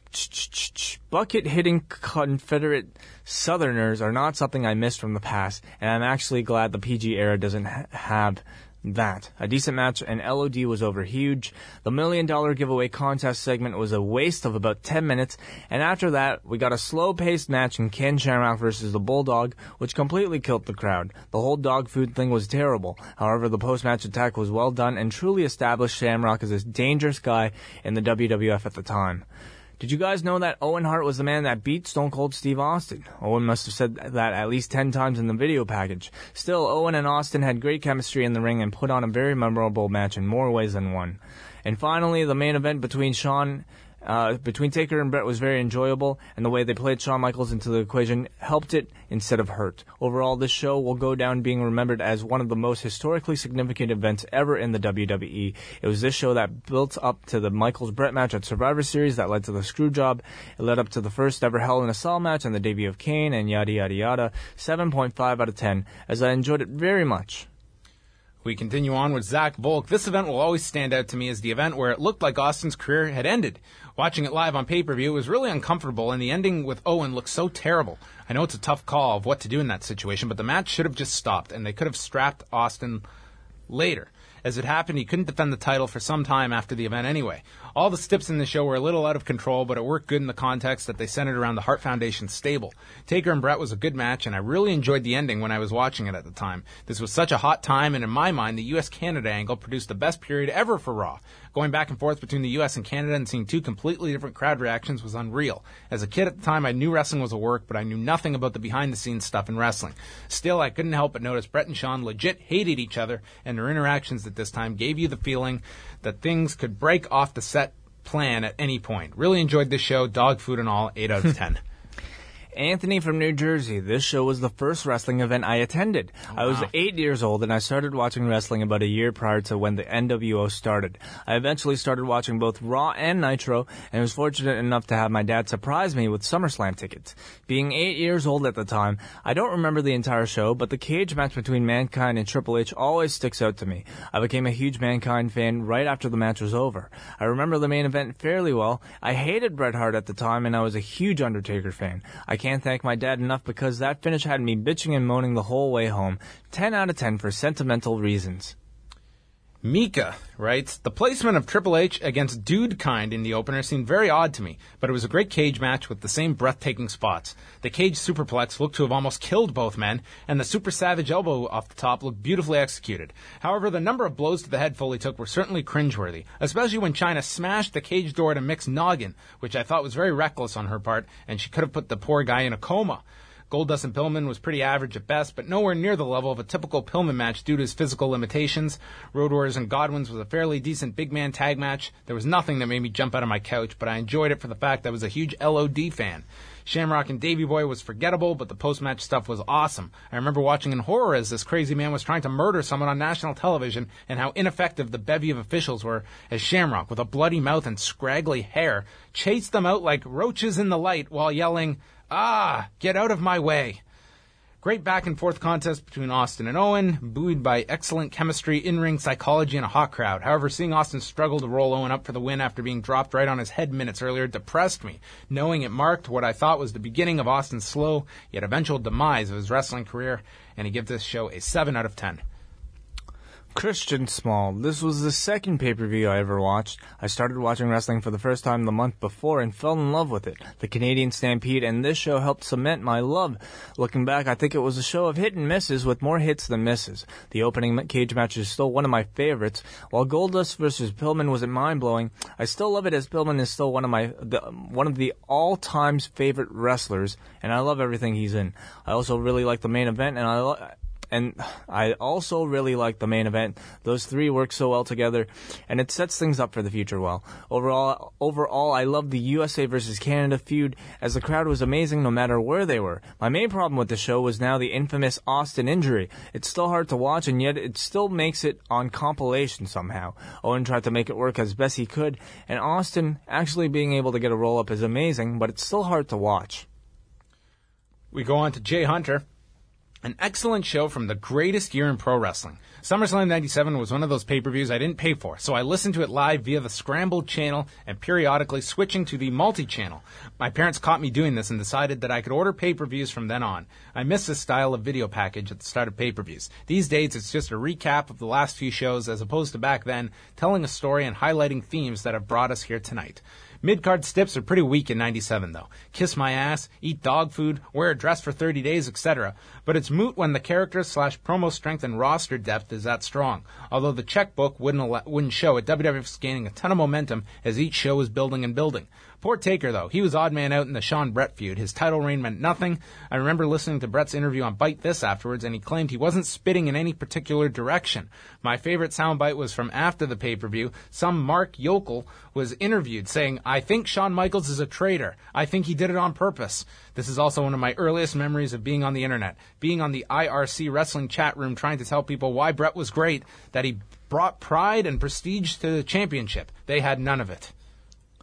bucket hitting Confederate Southerners are not something I missed from the past, and I'm actually glad the P G era doesn't ha- have that. A decent match, and L O D was over huge. The million dollar giveaway contest segment was a waste of about ten minutes, and after that, we got a slow-paced match in Ken Shamrock versus the Bulldog, which completely killed the crowd. The whole dog food thing was terrible. However, the post-match attack was well done and truly established Shamrock as a dangerous guy in the W W F at the time. Did you guys know that Owen Hart was the man that beat Stone Cold Steve Austin? Owen must have said that at least ten times in the video package. Still, Owen and Austin had great chemistry in the ring and put on a very memorable match in more ways than one. And finally, the main event between Shawn Uh, between Taker and Bret was very enjoyable, and the way they played Shawn Michaels into the equation helped it instead of hurt. Overall, this show will go down being remembered as one of the most historically significant events ever in the W W E. It was this show that built up to the Michaels-Bret match at Survivor Series that led to the Screwjob. It led up to the first ever Hell in a Cell match and the debut of Kane, and yada yada yada. seven point five out of ten, as I enjoyed it very much. We continue on with Zach Volk. This event will always stand out to me as the event where it looked like Austin's career had ended. Watching it live on pay-per-view, it was really uncomfortable, and the ending with Owen looked so terrible. I know it's a tough call of what to do in that situation, but the match should have just stopped, and they could have strapped Austin later. As it happened, he couldn't defend the title for some time after the event anyway. All the stips in the show were a little out of control, but it worked good in the context that they centered around the Hart Foundation stable. Taker and Brett was a good match, and I really enjoyed the ending when I was watching it at the time. This was such a hot time, and in my mind, the U S Canada angle produced the best period ever for Raw. Going back and forth between the U S and Canada and seeing two completely different crowd reactions was unreal. As a kid at the time, I knew wrestling was a work, but I knew nothing about the behind-the-scenes stuff in wrestling. Still, I couldn't help but notice Brett and Shawn legit hated each other, and their interactions at this time gave you the feeling that things could break off the set plan at any point. Really enjoyed this show, dog food and all, eight out of ten. Anthony from New Jersey. This show was the first wrestling event I attended. Oh, wow. I was eight years old, and I started watching wrestling about a year prior to when the N W O started. I eventually started watching both Raw and Nitro, and was fortunate enough to have my dad surprise me with SummerSlam tickets. Being eight years old at the time, I don't remember the entire show, but the cage match between Mankind and Triple H always sticks out to me. I became a huge Mankind fan right after the match was over. I remember the main event fairly well. I hated Bret Hart at the time, and I was a huge Undertaker fan. I can't thank my dad enough because that finish had me bitching and moaning the whole way home. ten out of ten for sentimental reasons. Mika writes, the placement of Triple H against Dude Kind in the opener seemed very odd to me, but it was a great cage match with the same breathtaking spots. The cage superplex looked to have almost killed both men, and the super savage elbow off the top looked beautifully executed. However, the number of blows to the head Foley took were certainly cringeworthy, especially when Chyna smashed the cage door to Mick's noggin, which I thought was very reckless on her part, and she could have put the poor guy in a coma. Goldust and Pillman was pretty average at best, but nowhere near the level of a typical Pillman match due to his physical limitations. Road Warriors and Godwins was a fairly decent big man tag match. There was nothing that made me jump out of my couch, but I enjoyed it for the fact that I was a huge L O D fan. Shamrock and Davey Boy was forgettable, but the post-match stuff was awesome. I remember watching in horror as this crazy man was trying to murder someone on national television, and how ineffective the bevy of officials were as Shamrock, with a bloody mouth and scraggly hair, chased them out like roaches in the light while yelling, "Ah, get out of my way." Great back-and-forth contest between Austin and Owen, buoyed by excellent chemistry, in-ring psychology, and a hot crowd. However, seeing Austin struggle to roll Owen up for the win after being dropped right on his head minutes earlier depressed me, knowing it marked what I thought was the beginning of Austin's slow, yet eventual demise of his wrestling career, and he gives this show a seven out of ten. Christian Small. This was the second pay-per-view I ever watched. I started watching wrestling for the first time the month before and fell in love with it. The Canadian Stampede and this show helped cement my love. Looking back, I think it was a show of hit and misses with more hits than misses. The opening cage match is still one of my favorites. While Goldust versus Pillman wasn't mind-blowing, I still love it as Pillman is still one of my the, one of the all-time favorite wrestlers, and I love everything he's in. I also really like the main event, and I lo- And I also really like the main event. Those three work so well together, and it sets things up for the future well. Overall, overall, I love the U S A versus Canada feud, as the crowd was amazing no matter where they were. My main problem with the show was now the infamous Austin injury. It's still hard to watch, and yet it still makes it on compilation somehow. Owen tried to make it work as best he could, and Austin actually being able to get a roll-up is amazing, but it's still hard to watch. We go on to Jay Hunter. An excellent show from the greatest year in pro wrestling. SummerSlam ninety-seven was one of those pay-per-views I didn't pay for, so I listened to it live via the scrambled channel and periodically switching to the multi-channel. My parents caught me doing this and decided that I could order pay-per-views from then on. I miss this style of video package at the start of pay-per-views. These days, it's just a recap of the last few shows as opposed to back then, telling a story and highlighting themes that have brought us here tonight. Mid-card stips are pretty weak in ninety-seven, though. Kiss my ass, eat dog food, wear a dress for thirty days, et cetera. But it's moot when the characters slash promo strength and roster depth is that strong. Although the checkbook wouldn't al- wouldn't show it, W W F is gaining a ton of momentum as each show is building and building. Poor Taker, though. He was odd man out in the Shawn Brett feud. His title reign meant nothing. I remember listening to Brett's interview on Bite This afterwards, and he claimed he wasn't spitting in any particular direction. My favorite soundbite was from after the pay-per-view. Some Mark Yokel was interviewed saying, "I think Shawn Michaels is a traitor. I think he did it on purpose." This is also one of my earliest memories of being on the internet, being on the I R C wrestling chat room trying to tell people why Brett was great, that he brought pride and prestige to the championship. They had none of it.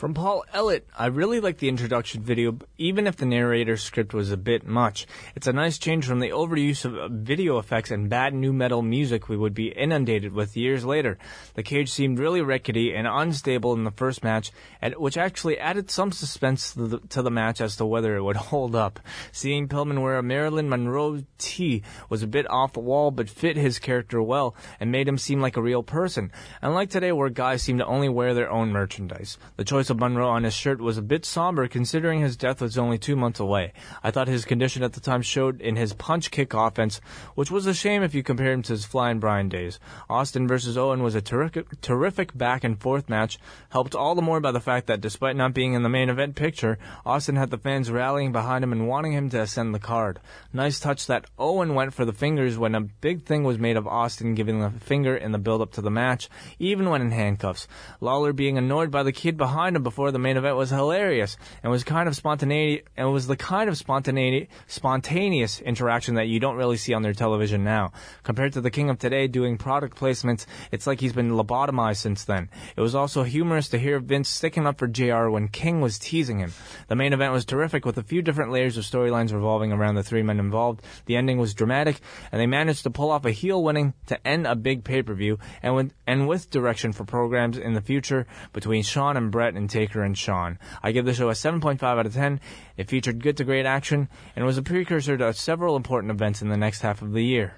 From Paul Ellett, I really like the introduction video, even if the narrator's script was a bit much. It's a nice change from the overuse of video effects and bad nu metal music we would be inundated with years later. The cage seemed really rickety and unstable in the first match, which actually added some suspense to the, to the match as to whether it would hold up. Seeing Pillman wear a Marilyn Monroe tee was a bit off the wall, but fit his character well and made him seem like a real person. Unlike today, where guys seem to only wear their own merchandise. The choice of Monroe on his shirt was a bit somber considering his death was only two months away. I thought his condition at the time showed in his punch-kick offense, which was a shame if you compare him to his Flying Brian days. Austin versus Owen was a terrific, terrific back-and-forth match, helped all the more by the fact that despite not being in the main event picture, Austin had the fans rallying behind him and wanting him to ascend the card. Nice touch that Owen went for the fingers when a big thing was made of Austin giving the finger in the build-up to the match, even when in handcuffs. Lawler being annoyed by the kid behind him before the main event was hilarious and was kind of spontaneous and was the kind of spontaneous spontaneous interaction that you don't really see on their television now. Compared to the King of today doing product placements, it's like he's been lobotomized since then. It was also humorous to hear Vince sticking up for J R when King was teasing him. The main event was terrific with a few different layers of storylines revolving around the three men involved. The ending was dramatic and they managed to pull off a heel winning to end a big pay-per-view and with, and with direction for programs in the future between Shawn and Brett and Taker and Shawn. I give the show a seven point five out of ten. It featured good to great action and was a precursor to several important events in the next half of the year.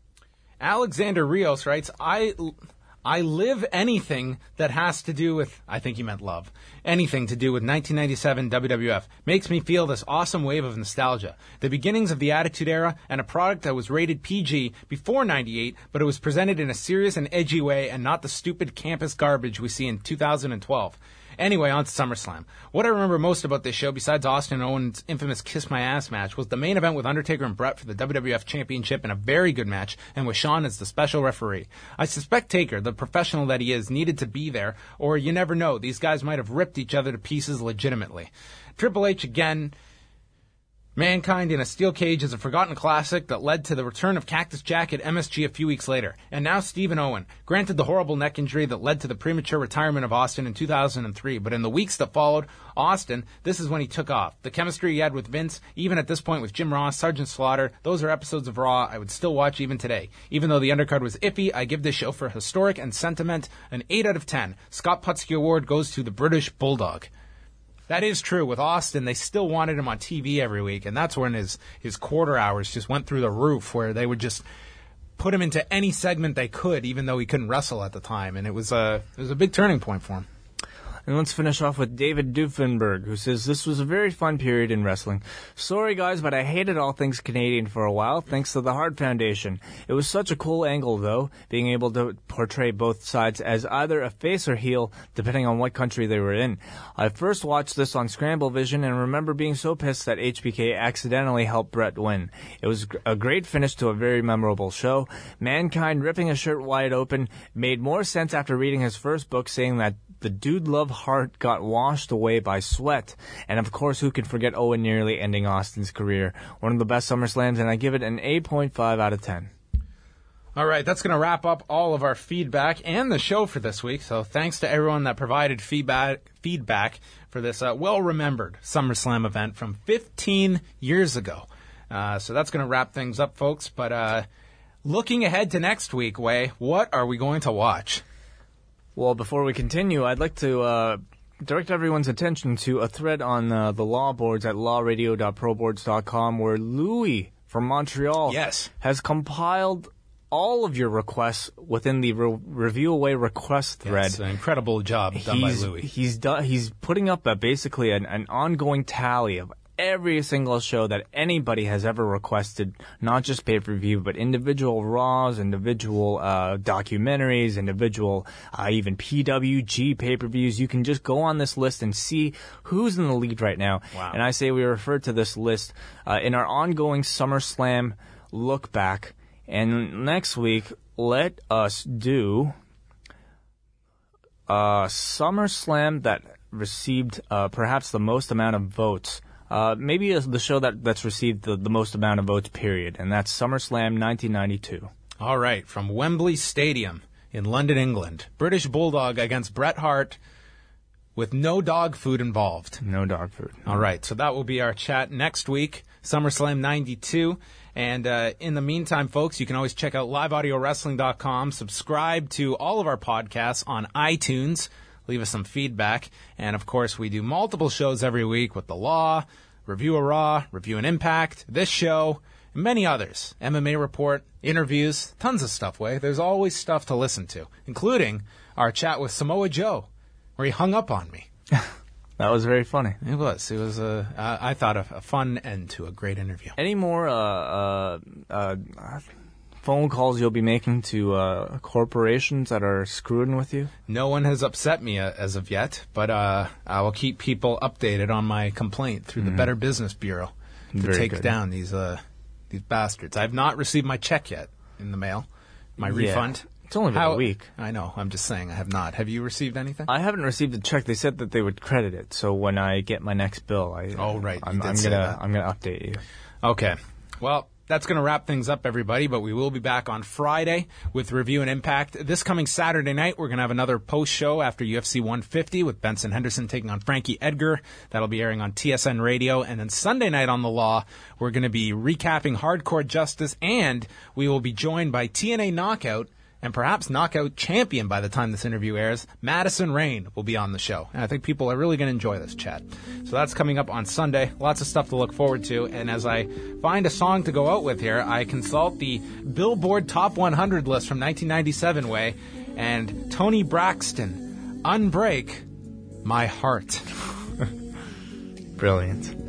Alexander Rios writes, I, I live anything that has to do with, I think he meant love, anything to do with nineteen ninety-seven W W F. Makes me feel this awesome wave of nostalgia. The beginnings of the Attitude Era and a product that was rated P G before ninety-eight, but it was presented in a serious and edgy way and not the stupid campus garbage we see in two thousand twelve. Anyway, on to SummerSlam. What I remember most about this show, besides Austin and Owen's infamous Kiss My Ass match, was the main event with Undertaker and Brett for the W W F Championship in a very good match, and with Shawn as the special referee. I suspect Taker, the professional that he is, needed to be there, or you never know, these guys might have ripped each other to pieces legitimately. Triple H again... Mankind in a Steel Cage is a forgotten classic that led to the return of Cactus Jack at M S G a few weeks later. And now Stephen Owen. Granted the horrible neck injury that led to the premature retirement of Austin in two thousand three, but in the weeks that followed, Austin, this is when he took off. The chemistry he had with Vince, even at this point with Jim Ross, Sergeant Slaughter, those are episodes of Raw I would still watch even today. Even though the undercard was iffy, I give this show for historic and sentiment an eight out of ten. Scott Putski Award goes to the British Bulldog. That is true. With Austin, they still wanted him on T V every week, and that's when his, his quarter hours just went through the roof, where they would just put him into any segment they could, even though he couldn't wrestle at the time, and it was a, it was a big turning point for him. And let's finish off with David Duffenberg, who says, this was a very fun period in wrestling. Sorry, guys, but I hated all things Canadian for a while, thanks to the Hart Foundation. It was such a cool angle, though, being able to portray both sides as either a face or heel, depending on what country they were in. I first watched this on Scramble Vision and remember being so pissed that H B K accidentally helped Brett win. It was a great finish to a very memorable show. Mankind ripping his shirt wide open made more sense after reading his first book, saying that the Dude Love Heart got washed away by sweat. And of course, who could forget Owen nearly ending Austin's career? One of the best SummerSlams, and I give it an eight point five out of ten. All right, that's going to wrap up all of our feedback and the show for this week. So thanks to everyone that provided feedback feedback for this uh, well-remembered SummerSlam event from fifteen years ago. Uh, so that's going to wrap things up, folks. But uh, looking ahead to next week, Way, what are we going to watch? Well, before we continue, I'd like to uh, direct everyone's attention to a thread on uh, the law boards at law radio dot pro boards dot com where Louis from Montreal yes. has compiled all of your requests within the re- Review Away request thread. Yes, an incredible job done he's, by Louis. He's, done, he's putting up a, basically an, an ongoing tally of every single show that anybody has ever requested, not just pay-per-view, but individual Raws, individual uh, documentaries, individual uh, even P W G pay-per-views. You can just go on this list and see who's in the lead right now. Wow. And I say we refer to this list uh, in our ongoing SummerSlam look back. And next week, let us do a SummerSlam that received uh, perhaps the most amount of votes. Uh, maybe the show that, that's received the, the most amount of votes, period, and that's SummerSlam nineteen ninety-two. All right, from Wembley Stadium in London, England, British Bulldog against Bret Hart. with no dog food involved. No dog food. All right, so that will be our chat next week, SummerSlam ninety-two. And uh, in the meantime, folks, you can always check out live audio wrestling dot com, subscribe to all of our podcasts on iTunes, leave us some feedback. And, of course, we do multiple shows every week with The Law, Review a Raw, Review an Impact, this show, and many others. M M A Report, interviews, tons of stuff, Way. There's always stuff to listen to, including our chat with Samoa Joe, where he hung up on me. That was very funny. It was. It was, a, uh, I thought, a, a fun end to a great interview. Any more uh, uh, uh, phone calls you'll be making to uh, corporations that are screwing with you? No one has upset me uh, as of yet, but uh, I will keep people updated on my complaint through mm-hmm. the Better Business Bureau to very take good. down these uh, these bastards. I have not received my check yet in the mail, my yeah. refund. It's only been How, a week. I know. I'm just saying I have not. Have you received anything? I haven't received a check. They said that they would credit it. So when I get my next bill, I oh right, I'm, I'm gonna I'm gonna update you. Okay. Well, that's going to wrap things up, everybody, but we will be back on Friday with Review and Impact. This coming Saturday night, we're going to have another post-show after U F C one fifty with Benson Henderson taking on Frankie Edgar. That'll be airing on T S N Radio. And then Sunday night on The Law, we're going to be recapping Hardcore Justice, and we will be joined by T N A Knockout and perhaps Knockout champion by the time this interview airs, Madison Rayne will be on the show. And I think people are really going to enjoy this chat. So that's coming up on Sunday. Lots of stuff to look forward to. And as I find a song to go out with here, I consult the Billboard Top one hundred list from nineteen ninety-seven, Way, and Tony Braxton, Unbreak My Heart. Brilliant.